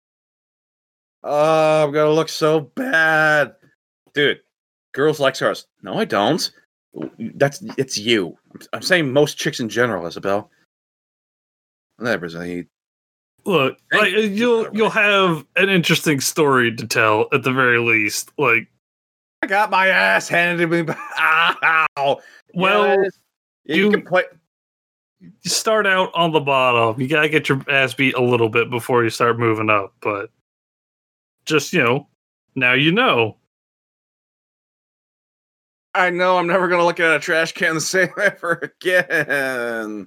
Oh, I'm gonna look so bad, dude. Girls like stars. No, I don't. That's it's you. I'm, I'm saying most chicks in general, Isabel. That Brazil. Look, like you'll you'll have an interesting story to tell at the very least. Like, I got my ass handed to me. Ow. well, Yes. you, you- can play. you start out on the bottom. You gotta get your ass beat a little bit before you start moving up. But just, you know, now you know. I know I'm never gonna look at a trash can the same ever again.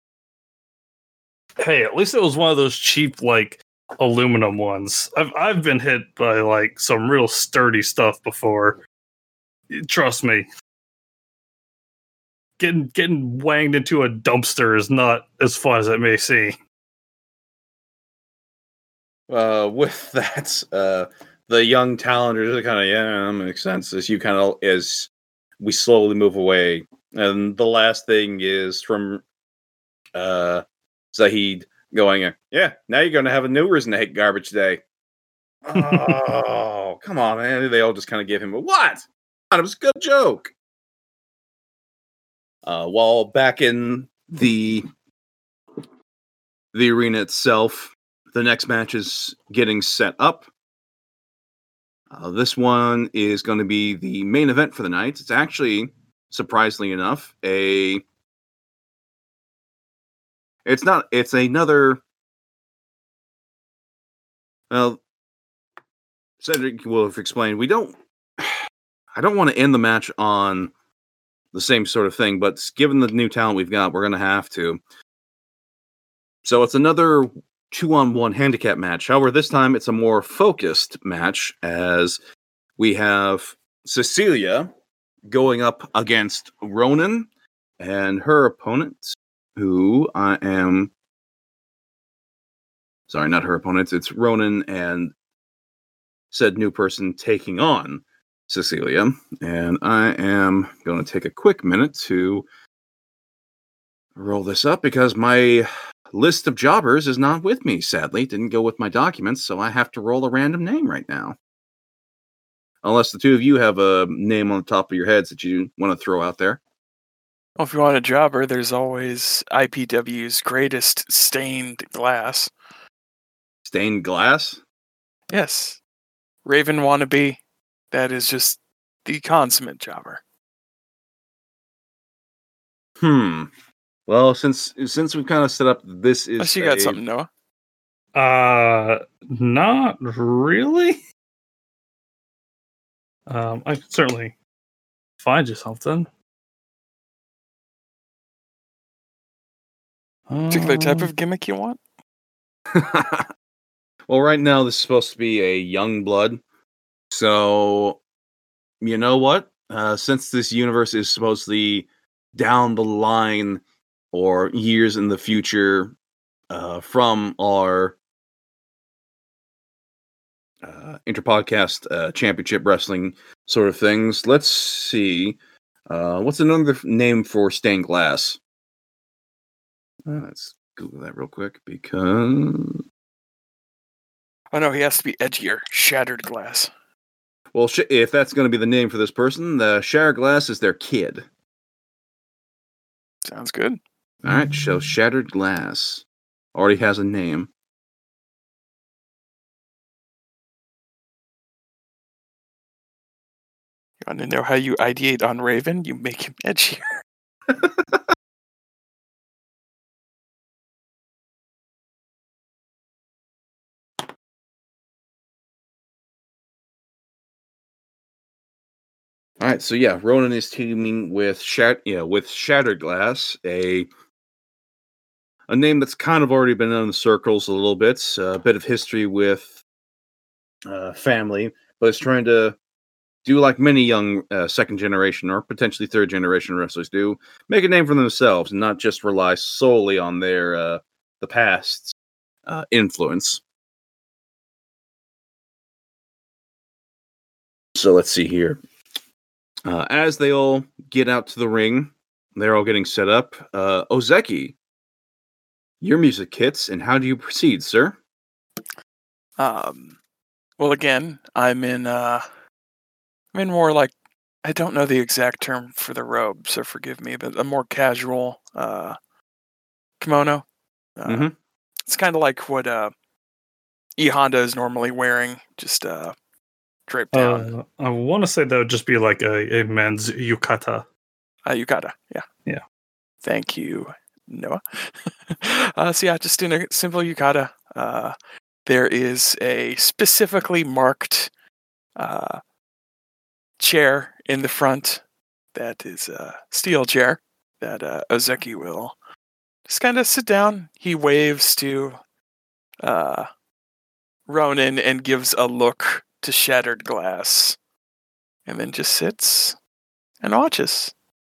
Hey, at least it was one of those cheap, like, aluminum ones. I've I've been hit by like some real sturdy stuff before. Trust me. Getting getting wanged into a dumpster is not as fun as it may seem. Uh, with that, uh, the young talenters are kind of, yeah, that makes sense. As you kind of, as we slowly move away, and the last thing is from uh Zahid going, yeah, now you're going to have a new reason to hate garbage day. Oh, come on, man! They all just kind of give him a what? It was a good joke. Uh, while back in the the arena itself, the next match is getting set up. Uh, this one is going to be the main event for the night. It's actually, surprisingly enough, a It's not. It's another. Well, Cedric will have explained. We don't. I don't want to end the match on the same sort of thing, but given the new talent we've got, we're going to have to. So it's another two-on-one handicap match. However, this time it's a more focused match as we have Cecilia going up against Ronan and her opponent, who I am. Sorry, not her opponent. It's Ronan and said new person taking on Cecilia. And I am going to take a quick minute to roll this up because my list of jobbers is not with me, sadly. Didn't go with my documents, so I have to roll a random name right now. Unless the two of you have a name on the top of your heads that you want to throw out there. Well, if you want a jobber, there's always I P W's greatest stained glass. Stained glass? Yes. Raven wannabe. That is just the consummate jobber. Hmm. Well, since since we've kind of set up, this is. Unless you got a, something, Noah. Uh, not really. Um, I can certainly find you something. Particular type Um, of gimmick you want? Well, right now this is supposed to be a young blood, so you know what? Uh, since this universe is supposedly down the line or years in the future uh, from our uh, interpodcast uh, championship wrestling sort of things, let's see. Uh, what's another f- name for stained glass? Uh, let's Google that real quick because. Oh no, he has to be edgier. Shattered glass. Well, sh- if that's going to be the name for this person, the Shattered Glass is their kid. Sounds good. All right, so Shattered Glass already has a name. You want to know how you ideate on Raven? You make him edgier. All right, so yeah, Ronan is teaming with Shat, yeah, with Shattered Glass, a a name that's kind of already been in the circles a little bit, a bit of history with uh, family, but it's trying to do like many young uh, second generation or potentially third generation wrestlers do, make a name for themselves and not just rely solely on their uh, the past's uh, influence. So let's see here. Uh, as they all get out to the ring, they're all getting set up. Uh, Ozeki, your music hits, and how do you proceed, sir? Um, well, again, I'm in. Uh, I'm in more like I don't know the exact term for the robe, so forgive me, but a more casual uh, kimono. Uh, Mm-hmm. It's kind of like what uh, E Honda is normally wearing, just uh, draped down. uh, I want to say that would just be like a, a men's yukata. Uh, yukata, yeah. Yeah. Thank you, Noah. uh, so yeah, just in a simple yukata. Uh, there is a specifically marked uh, chair in the front that is a steel chair that uh, Ozeki will just kind of sit down. He waves to uh, Ronan and gives a look to Shattered Glass, and then just sits and watches.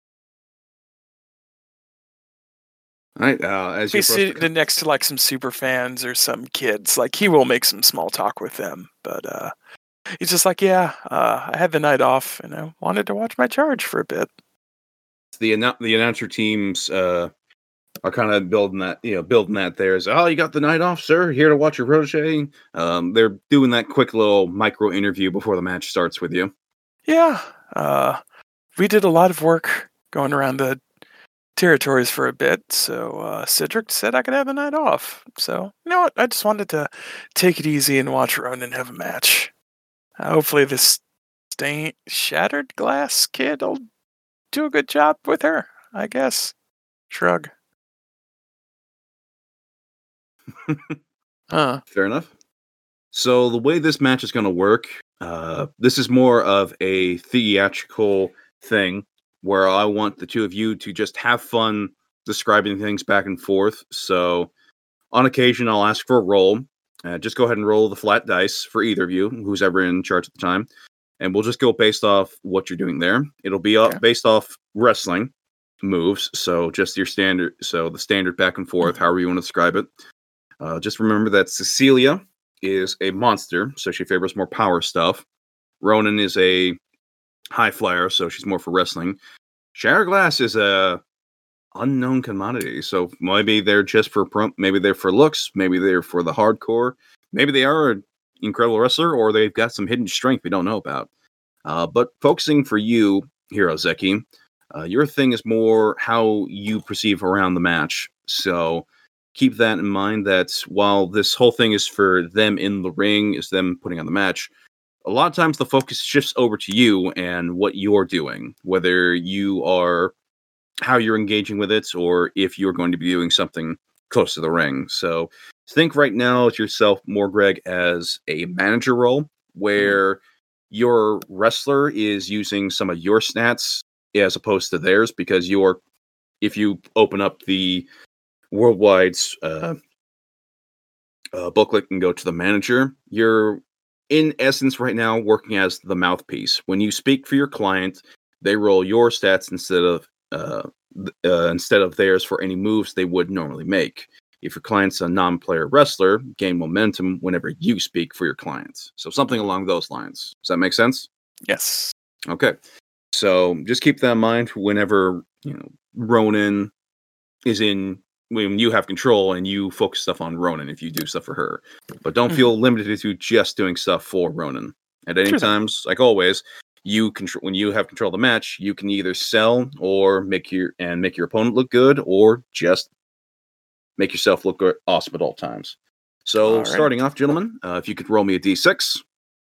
All right, uh, as you He's sitting next to like some super fans or some kids. Like he will make some small talk with them, but uh, he's just like, yeah, uh, I had the night off and I wanted to watch my charge for a bit. the annou- the announcer teams uh, are kind of building that, you know, building that there is, oh, you got the night off, sir, here to watch your protege. Um, they're doing that quick little micro interview before the match starts with you. Yeah, uh, we did a lot of work going around the territories for a bit, so uh, Cedric said I could have the night off. So, you know what? I just wanted to take it easy and watch Ronan have a match. Uh, hopefully this stained, shattered glass kid will do a good job with her, I guess. Shrug. Huh. Fair enough. So the way this match is going to work, uh, this is more of a theatrical thing where I want the two of you to just have fun describing things back and forth. So on occasion, I'll ask for a roll. Uh, just go ahead and roll the flat dice for either of you, who's ever in charge at the time. And we'll just go based off what you're doing there. It'll be uh, Okay. based off wrestling moves. So just your standard, so the standard back and forth, however you want to describe it. Uh, just remember that Cecilia is a monster, so she favors more power stuff. Ronan is a high flyer, so she's more for wrestling. Shatterglass is a unknown commodity, so maybe they're just for prom- maybe they're for looks, maybe they're for the hardcore, maybe they are an incredible wrestler, or they've got some hidden strength we don't know about. Uh, but focusing for you, Hero Zeki, uh, your thing is more how you perceive around the match. So keep that in mind, that while this whole thing is for them in the ring, is them putting on the match, a lot of times the focus shifts over to you and what you're doing, whether you are, how you're engaging with it, or if you're going to be doing something close to the ring. So think right now of yourself more, Greg, as a manager role, where your wrestler is using some of your stats as opposed to theirs, because you're, if you open up the worldwide uh, uh, booklet and go to the manager, you're in essence right now working as the mouthpiece. When you speak for your client, they roll your stats instead of uh, uh, instead of theirs for any moves they would normally make. If your client's a non-player wrestler, gain momentum whenever you speak for your clients. So something along those lines. Does that make sense? Yes. Okay. So just keep that in mind whenever, you know, Ronan is in, when you have control and you focus stuff on Ronan if you do stuff for her. But don't Mhm. feel limited to just doing stuff for Ronan. At any Sure thing. times, like always, you control, when you have control of the match, you can either sell or make your and make your opponent look good, or just make yourself look go- awesome at all times. So All right. starting off, gentlemen, uh, if you could roll me a d six.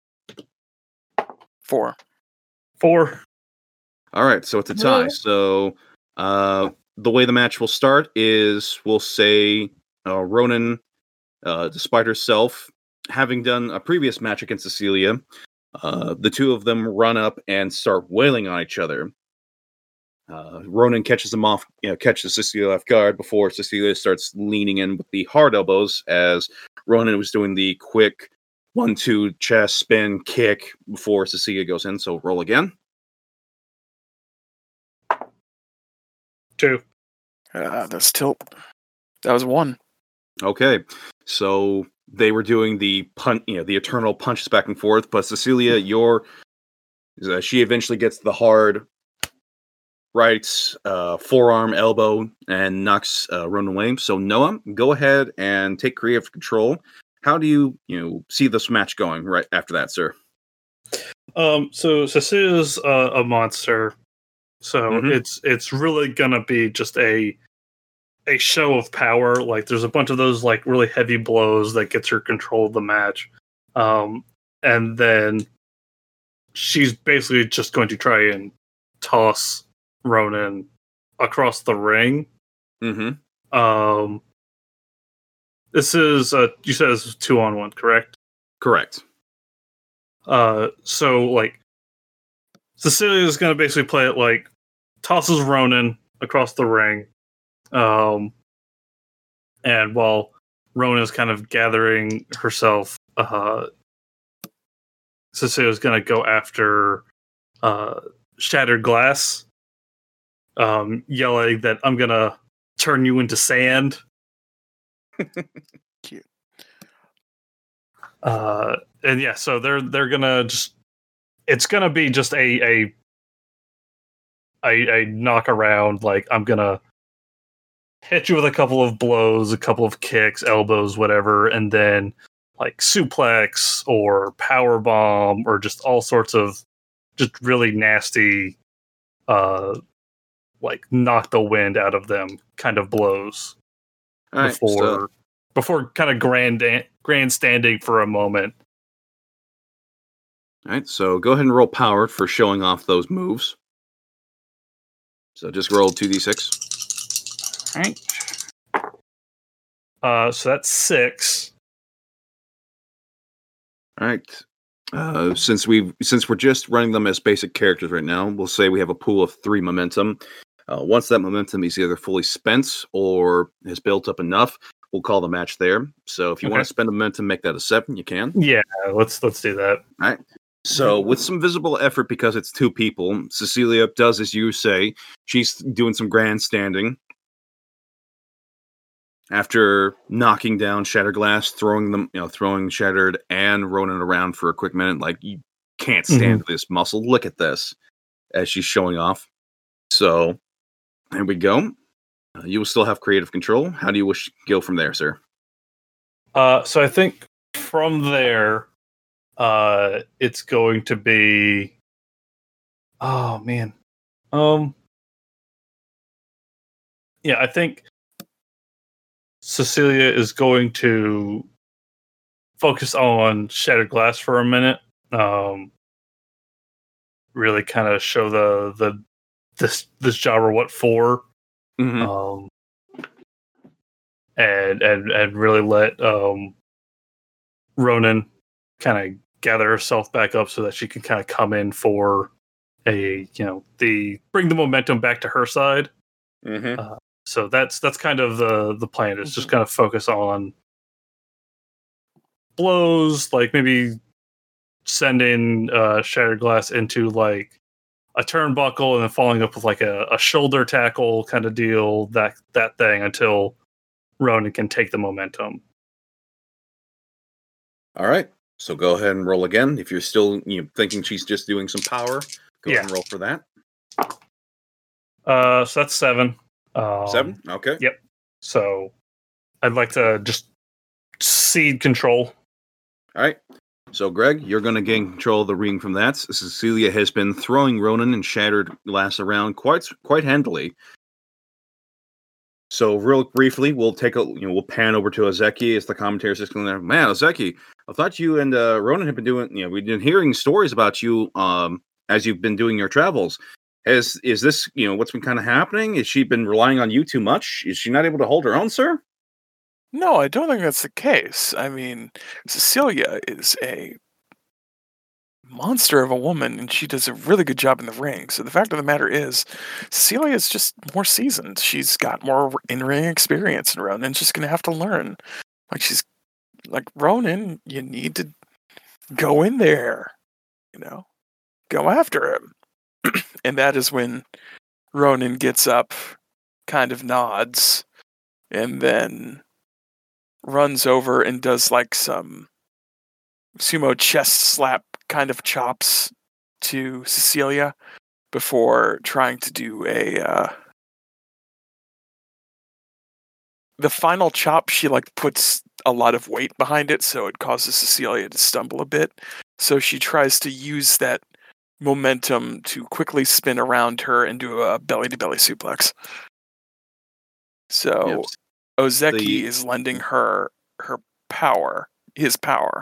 Four. Four. All right, so it's a tie. So uh, the way the match will start is, we'll say uh, Ronan, uh, despite herself having done a previous match against Cecilia, uh, the two of them run up and start wailing on each other. Uh, Ronan catches them off, you know, catches Cecilia off guard before Cecilia starts leaning in with the hard elbows, as Ronan was doing the quick one two chest spin kick before Cecilia goes in. So roll again. Two. Uh, that's still. That was one. Okay, so they were doing the punch, you know, the eternal punches back and forth. But Cecilia, your uh, she eventually gets the hard right uh, forearm elbow and knocks uh, Ronan away. So Noah, go ahead and take creative control. How do you, you know, see this match going right after that, sir? Um, so Cecilia's uh, a monster, so Mhm. it's it's really gonna be just a a show of power. Like, there's a bunch of those like really heavy blows that gets her control of the match, um, and then she's basically just going to try and toss Ronan across the ring. Mm-hmm. Um, this is uh, you said this was two on one, correct? Correct. Uh, so like Cecilia is going to basically play it like tosses Ronan across the ring, um, and while Ronan is kind of gathering herself, uh, Cecilia is going to go after uh, Shattered Glass, um, yelling that I'm going to turn you into sand. Cute. Uh, and yeah, so they're they're gonna just it's gonna be just a a a, a knock around. Like, I'm gonna hit you with a couple of blows, a couple of kicks, elbows, whatever, and then like suplex or power bomb or just all sorts of just really nasty, uh, like knock the wind out of them kind of blows All right. before So, before kind of grand grandstanding for a moment. all right. So go ahead and roll power for showing off those moves. So just roll two d six. All right. Uh, so that's six. All right. Uh, since we since we're just running them as basic characters right now, we'll say we have a pool of three momentum. Uh, once that momentum is either fully spent or has built up enough, we'll call the match there. So if you Okay. want to spend a momentum, make that a seven, you can. Yeah, let's let's do that. All right. So with some visible effort, because it's two people, Cecilia does as you say. She's doing some grandstanding. After knocking down Shattered Glass, throwing them, you know, throwing Shattered and Ronan around for a quick minute, like you can't stand mm-hmm. this muscle. Look at this, as she's showing off. So there we go. Uh, you will still have creative control. How do you wish to go from there, sir? Uh, so I think from there, uh, it's going to be. Oh man, um, yeah, I think Cecilia is going to focus on Shattered Glass for a minute. Um, really kind of show the the this this jobber what for. Mm-hmm. Um, and and and really let um, Ronan kind of gather herself back up so that she can kind of come in for a you know the bring the momentum back to her side. Mm-hmm. Uh, so that's that's kind of the the plan. Is just kind of focus on blows, like maybe sending uh, Shattered Glass into like a turnbuckle and then following up with like a, a shoulder tackle kind of deal, that that thing until Ronan can take the momentum. All right. So go ahead and roll again. If you're still you know, thinking she's just doing some power, go yeah. ahead and roll for that. Uh, so that's seven. Um, Seven? Okay. Yep. So I'd like to just cede control. All right. So, Greg, you're going to gain control of the ring from that. Cecilia has been throwing Ronan and Shattered Glass around quite quite handily. So, real briefly, we'll take a you know we'll pan over to Ozeki as the commentary is going there. Man, Ozeki, I thought you and uh, Ronan have been doing. You know, we've been hearing stories about you um, as you've been doing your travels. Has is this you know what's been kind of happening? Has she been relying on you too much? Is she not able to hold her own, sir? No, I don't think that's the case. I mean, Cecilia is a monster of a woman, and she does a really good job in the ring. So the fact of the matter is, Cecilia is just more seasoned. She's got more in-ring experience, and Ronan's just going to have to learn. Like, she's like, Ronan, you need to go in there, you know, go after him. And that is when Ronan gets up, kind of nods, and then runs over and does like some sumo chest slap kind of chops to Cecilia before trying to do a uh, the final chop. She like puts a lot of weight behind it, so it causes Cecilia to stumble a bit. So she tries to use that momentum to quickly spin around her and do a belly to belly suplex. So Yep. Ozeki The- is lending her her power, his power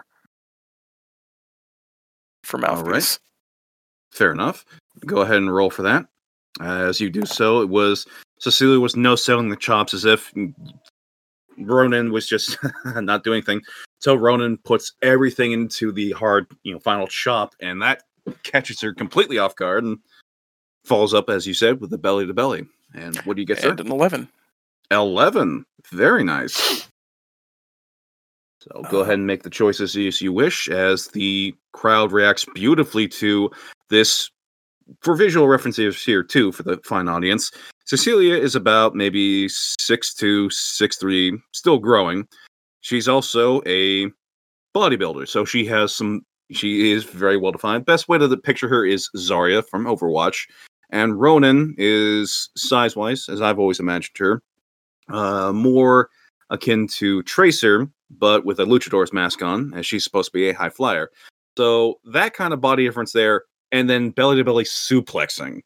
for All Mouthpiece. right. Fair enough. Go ahead and roll for that. As you do so, it was Cecilia was no selling the chops as if Ronan was just not doing anything. So Ronan puts everything into the hard, you know, final chop, and that catches her completely off guard and falls up, as you said, with the belly to belly. And what do you get, sir? And an eleven. eleven. Very nice. So go Uh, ahead and make the choices as you wish, as the crowd reacts beautifully to this. For visual references here, too, for the fine audience, Cecilia is about maybe six two, six three, still growing. She's also a bodybuilder, so she has some. She is very well defined. Best way to picture her is Zarya from Overwatch, and Ronan is size wise, as I've always imagined her, uh, more akin to Tracer, but with a luchador's mask on, as she's supposed to be a high flyer. So that kind of body difference there, and then belly to belly suplexing.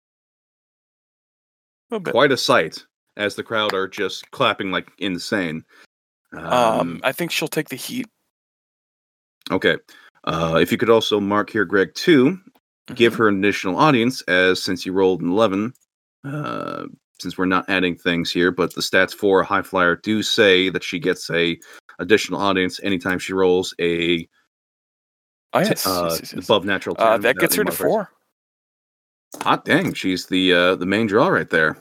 a bit. Quite a sight, as the crowd are just clapping like insane. Um, Um, I think she'll take the heat. okay. Uh, if you could also mark here, Greg, too, give Mhm. her an additional audience, as since you rolled an eleven, uh, since we're not adding things here, but the stats for a high flyer do say that she gets a additional audience anytime she rolls a Oh, yes. t- uh, yes, yes, yes. above natural ten. Uh, that without gets any her to modifiers. four. Hot dang, she's the uh, the main draw right there.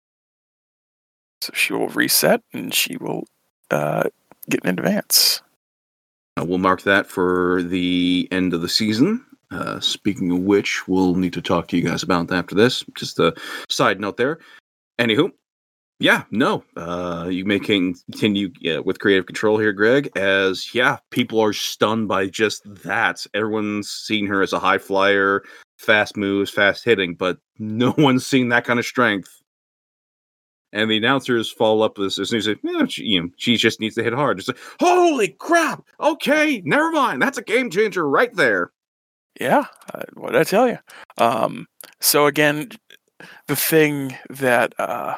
So she will reset and she will uh, get an advance. Uh, we'll mark that for the end of the season. Uh, speaking of which, we'll need to talk to you guys about that after this. Just a side note there. Anywho, yeah, no, uh, you may continue uh, with creative control here, Greg, as, yeah, people are stunned by just that. Everyone's seen her as a high flyer, fast moves, fast hitting, but no one's seen that kind of strength. And the announcers follow up with this as soon as they say, yeah, she, you know, she just needs to hit hard. It's like, holy crap! Okay, never mind. That's a game changer right there. Yeah, uh, what did I tell you? Um, so again, the thing that uh,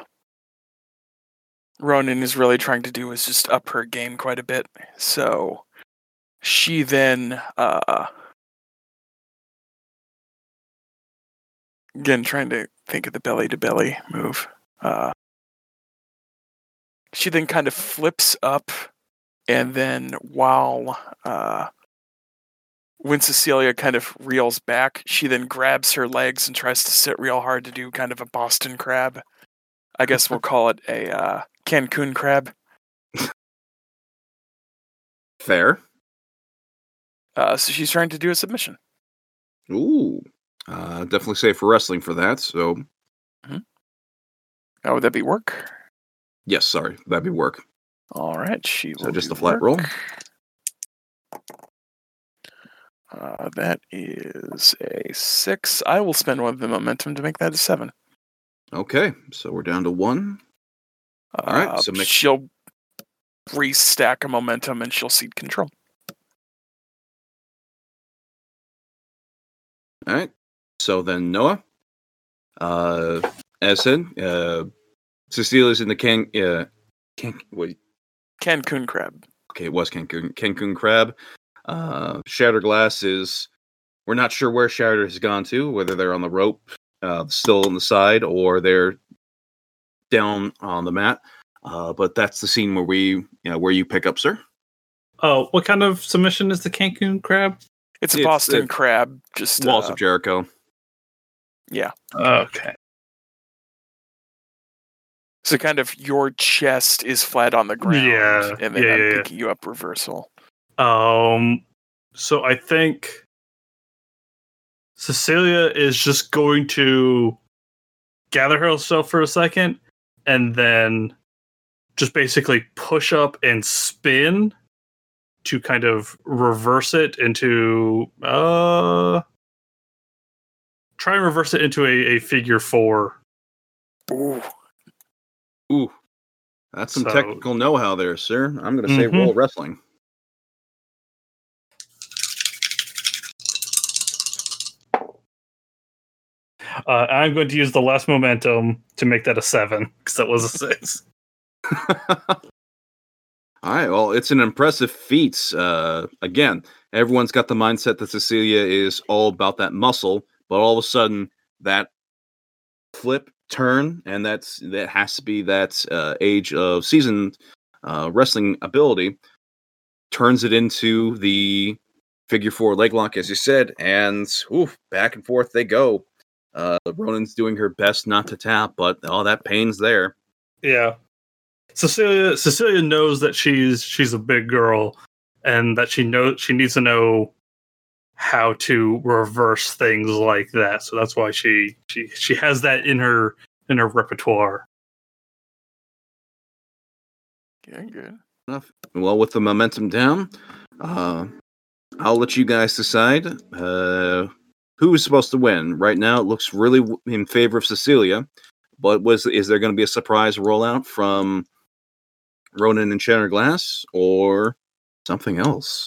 Ronan is really trying to do is just up her game quite a bit. So she then, uh, again, trying to think of the belly to belly move. Uh, she then kind of flips up, and then while uh, when Cecilia kind of reels back, she then grabs her legs and tries to sit real hard to do kind of a Boston crab. I guess we'll call it a uh, Cancun crab. Fair. Uh, so she's trying to do a submission. Ooh. Uh, definitely safe for wrestling for that, so... Mm-hmm. Now, would that be work? Yes, sorry. That'd be work. All right, she will So just do a flat work. roll? Uh, that is a six. I will spend one of the momentum to make that a seven. Okay, so we're down to one. All right, Uh, so make- she'll restack a momentum and she'll cede control. All right, so then Noah, uh, as said, uh, Cecilia's in the Can, uh, Can, wait, Cancun crab. okay, it was Cancun, Cancun crab. Uh, Shattered Glass is, we're not sure where Shattered has gone to, whether they're on the rope, uh, still on the side, or they're down on the mat. Uh, but that's the scene where we, you know, where you pick up, sir. Oh, what kind of submission is the Cancun crab? It's a It's Boston the crab. Just Walls uh, of Jericho. yeah. Okay. So kind of your chest is flat on the ground, Yeah, and then yeah, I'm yeah, yeah. picking you up reversal. Um, so I think Cecilia is just going to gather herself for a second and then just basically push up and spin to kind of reverse it into uh try and reverse it into a, a figure four. Ooh. Ooh, that's some So- technical know-how there, sir. I'm going to say Mhm. roll wrestling. Uh, I'm going to use the last momentum to make that a seven because that was a six. All right, well, it's an impressive feat. Uh, again, everyone's got the mindset that Cecilia is all about that muscle, but all of a sudden, that flip, turn, and that's that has to be that uh, age of seasoned uh, wrestling ability, turns it into the figure four leg lock, as you said, and oof, back and forth they go. Uh, Ronan's doing her best not to tap, but oh, that pain's there. Yeah. Cecilia Cecilia knows that she's she's a big girl and that she knows she needs to know how to reverse things like that. So that's why she she she has that in her in her repertoire. Okay, good. Enough. Well, with the momentum down, uh, I'll let you guys decide uh, who is supposed to win. Right now, it looks really w- in favor of Cecilia, but was is there going to be a surprise rollout from Ronan and Shattered Glass or something else?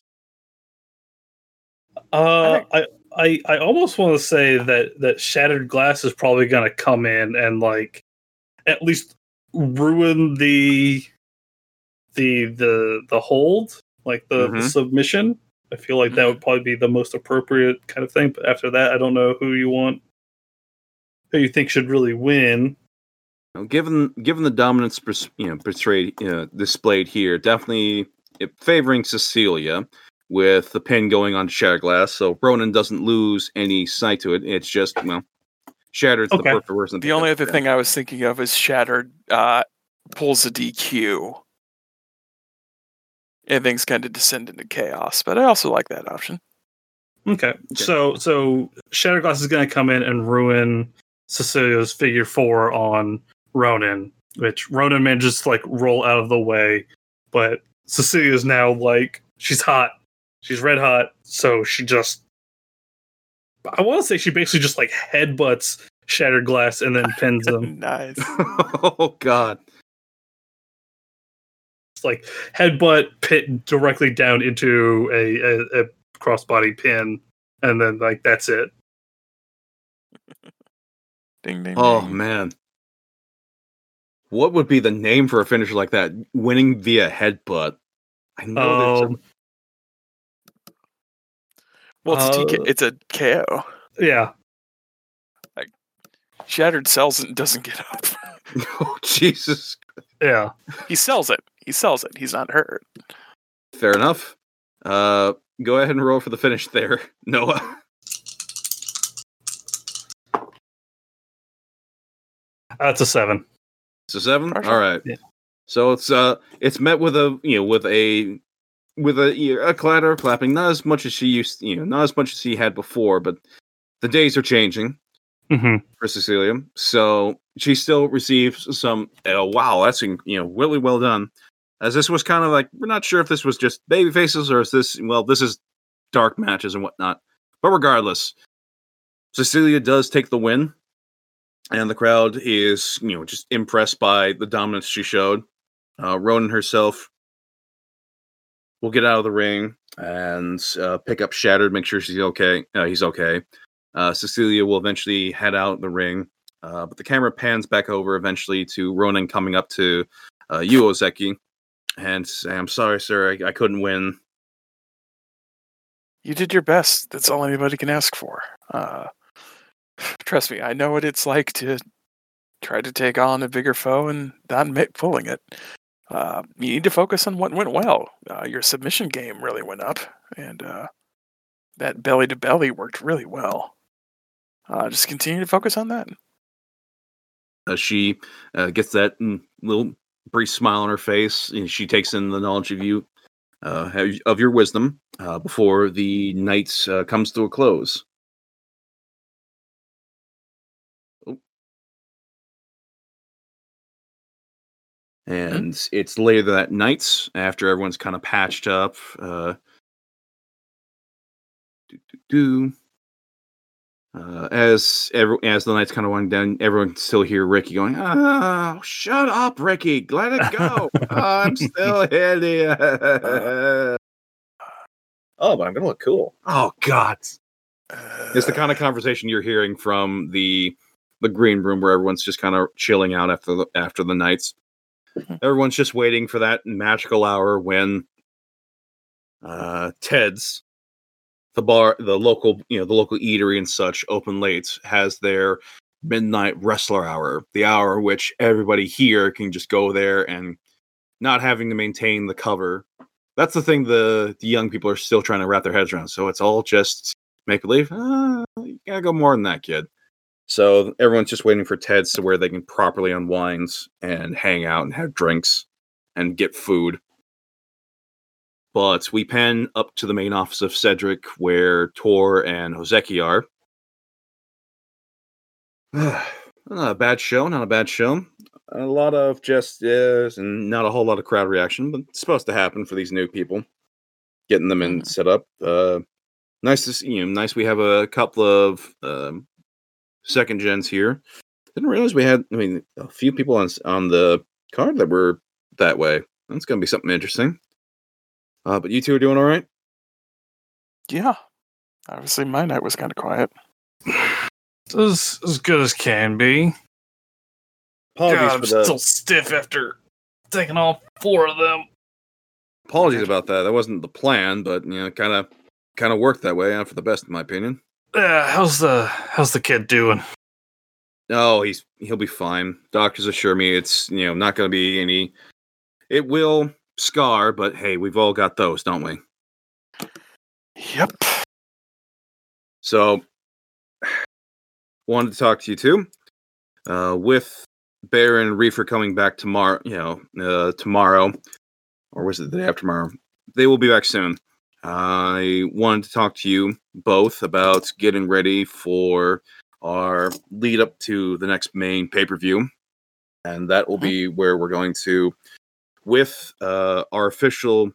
Uh, I, I I almost want to say that that Shattered Glass is probably going to come in and like at least ruin the the the the hold, like the, the Mhm. submission. I feel like that would probably be the most appropriate kind of thing. But after that, I don't know who you want, who you think should really win. Now, given given the dominance pers- you know portrayed uh, displayed here, definitely it favoring Cecilia with the pin going on Shatterglass, so Ronan doesn't lose any sight to it. It's just well, Shattered's the Okay. perfect person. to The only pick other up thing I was thinking of is Shattered uh, pulls a D Q. And things kind of descend into chaos, but I also like that option. Okay. So so Shatterglass is going to come in and ruin Cecilia's figure four on Ronan, which Ronan manages to like roll out of the way, but Cecilia's now like she's hot, she's red hot, so she just I want to say she basically just like headbutts Shattered Glass and then pins him. Nice. Oh God. It's like headbutt pit directly down into a, a, a crossbody pin, and then like that's it. Ding ding. Oh ding. man. What would be the name for a finisher like that? Winning via headbutt. I know there's Um, some. Well, it's a T K. uh, It's a K O. yeah. Shattered sells it and doesn't get up. Oh Jesus. Yeah. He sells it. He sells it. He's not hurt. Fair enough. Uh, go ahead and roll for the finish there, Noah. That's a seven. It's a seven. Partial. All right. Yeah. So it's uh, it's met with a you know with a with a you know, a clatter, clapping. Not as much as she used, you know, not as much as she had before, but the days are changing Mm-hmm. for Cecilia. So she still receives some. Oh, wow, that's you know really well done. As this was kind of like we're not sure if this was just baby faces or is this well this is dark matches and whatnot. But regardless, Cecilia does take the win, and the crowd is you know just impressed by the dominance she showed. Uh, Ronan herself will get out of the ring and uh, pick up Shattered, make sure she's okay. Uh, he's okay. Uh, Cecilia will eventually head out the ring, uh, but the camera pans back over eventually to Ronan coming up to uh, Yu Ozeki and say, "I'm sorry, sir, I, I couldn't win." You did your best. That's all anybody can ask for. Uh, trust me, I know what it's like to try to take on a bigger foe and not ma- pulling it. Uh, you need to focus on what went well. Uh, your submission game really went up, and uh, that belly to belly worked really well. Uh, just continue to focus on that. Uh, she uh, gets that mm, little brief smile on her face, and she takes in the knowledge of you, uh, have- of your wisdom, uh, before the night uh, comes to a close. Oh. And it's later that night, after everyone's kind of patched up. Uh, do, do, do. Uh, as every, as the night's kind of winding down, everyone can still hear Ricky going, "Oh, shut up, Ricky! Let it go! I'm still here." Oh, but I'm gonna look cool. Oh God! It's the kind of conversation you're hearing from the the green room where everyone's just kind of chilling out after the after the nights. Everyone's just waiting for that magical hour when uh, Ted's the bar, the local, you know, the local eatery and such, open late, has their midnight wrestler hour, the hour which everybody here can just go there and not having to maintain the cover. That's the thing the, the young people are still trying to wrap their heads around. So it's all just make believe. Ah, you gotta go more than that, kid. So everyone's just waiting for Ted's to where they can properly unwind and hang out and have drinks and get food. But we pan up to the main office of Cedric, where Tor and Hoseki are. Not a bad show, not a bad show. A lot of just yes, and not a whole lot of crowd reaction, but it's supposed to happen for these new people. Getting them in Mhm. set up. Uh, nice to see you. Know, nice we have a couple of um, second gens here. Didn't realize we had. I mean, a few people on on the card that were that way. That's gonna be something interesting. Uh, but you two are doing all right. Yeah. Obviously, my night was kind of quiet. As, as good as can be. Apologies God, for I'm the still stiff after taking all four of them. apologies about that. That wasn't the plan, but you know, kind of kind of worked that way. And for the best, in my opinion. Yeah, how's the how's the kid doing? Oh, he's he'll be fine. Doctors assure me it's you know not going to be any. It will scar, but hey, we've all got those, don't we? Yep. So, wanted to talk to you too. Uh, with Bear and Reefer coming back tomorrow, you know, uh, tomorrow, or was it the day after tomorrow? They will be back soon. I wanted to talk to you both about getting ready for our lead up to the next main pay-per-view. And that will be where we're going to, with uh, our official,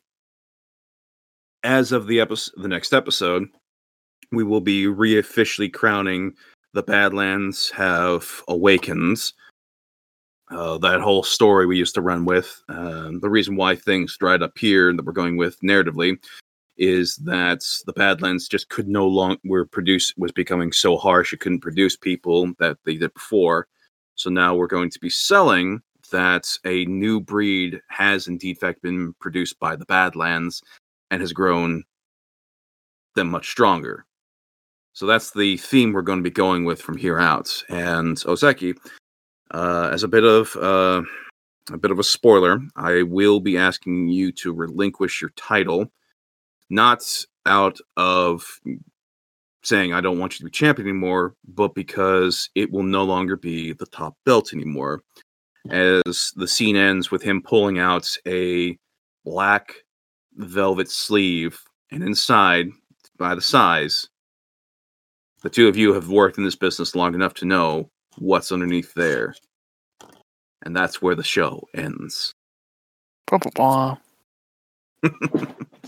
as of the episode, the next episode, we will be re-officially crowning the Badlands have awakened. Uh, that whole story we used to run with. Uh, the reason why things dried up here that we're going with narratively is that the Badlands just could no longer were produce was becoming so harsh it couldn't produce people that they did before. So now we're going to be selling that a new breed has indeed fact been produced by the Badlands and has grown them much stronger. So that's the theme we're going to be going with from here out. And Ozeki, uh, as a bit of uh, a bit of a spoiler, I will be asking you to relinquish your title. Not out of saying I don't want you to be champion anymore, but because it will no longer be the top belt anymore. As the scene ends with him pulling out a black velvet sleeve, and inside, by the size, the two of you have worked in this business long enough to know what's underneath there. And that's where the show ends. Blah, blah, blah.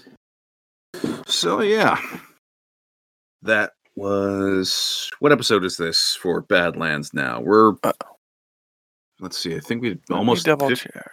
So, yeah. That was... What episode is this for Badlands now? We're... Uh, let's see, I think we Let almost... me double fifty check.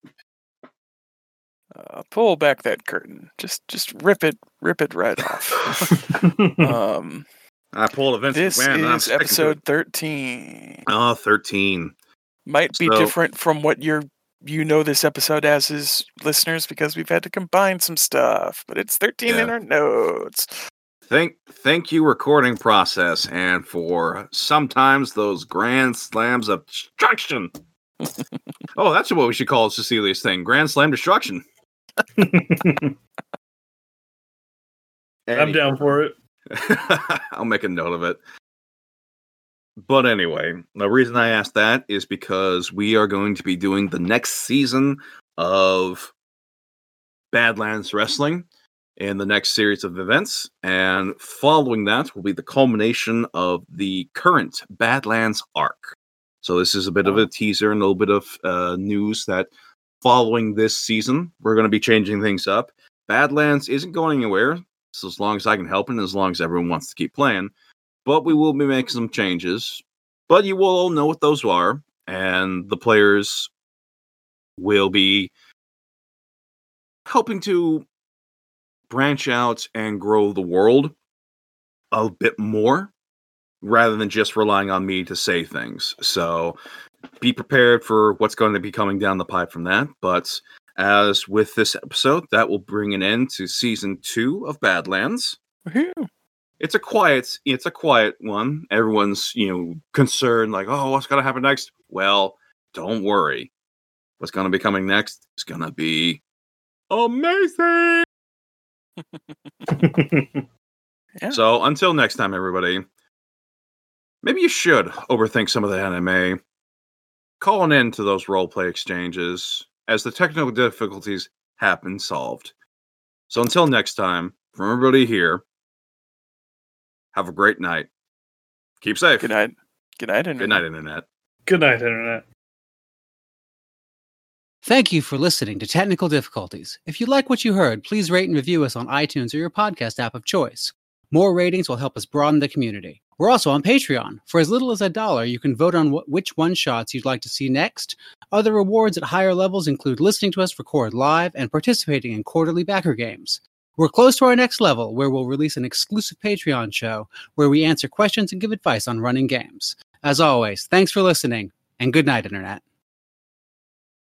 Uh, pull back that curtain. Just just rip it rip it right off. um, I pulled a Vince this McMahon, and I'm is sticking to episode it. thirteen. Oh, thirteen. Might be So- different from what you're you know this episode as is listeners because we've had to combine some stuff, but it's thirteen in Yeah. our notes. Thank, thank you, recording process, and for sometimes those grand slams of destruction. Oh, that's what we should call Cecilia's thing: Grand Slam Destruction. I'm Any- down for it. I'll make a note of it. But anyway, the reason I asked that is because we are going to be doing the next season of Badlands Wrestling in the next series of events, and following that will be the culmination of the current Badlands arc. So this is a bit of a teaser and a little bit of uh, news that following this season, we're going to be changing things up. Badlands isn't going anywhere, so as long as I can help it and as long as everyone wants to keep playing. But we will be making some changes. But you will all know what those are, and the players will be helping to branch out and grow the world a bit more rather than just relying on me to say things. So be prepared for what's going to be coming down the pipe from that. But as with this episode, that will bring an end to season two of Badlands. Woohoo. It's a quiet, it's a quiet one. Everyone's, you know, concerned, like, oh, what's going to happen next? Well, don't worry. What's going to be coming next is going to be amazing. Yeah. So until next time, everybody, maybe you should overthink some of the anime. Calling in to those roleplay exchanges as the technical difficulties have been solved. So until next time, from everybody here, have a great night. Keep safe. Good night. Good night, Internet. Good night, Internet. Good night, Internet. Thank you for listening to Technical Difficulties. If you like what you heard, please rate and review us on iTunes or your podcast app of choice. More ratings will help us broaden the community. We're also on Patreon. For as little as a dollar, you can vote on wh- which one-shots you'd like to see next. Other rewards at higher levels include listening to us record live and participating in quarterly backer games. We're close to our next level, where we'll release an exclusive Patreon show where we answer questions and give advice on running games. As always, thanks for listening, and good night, Internet.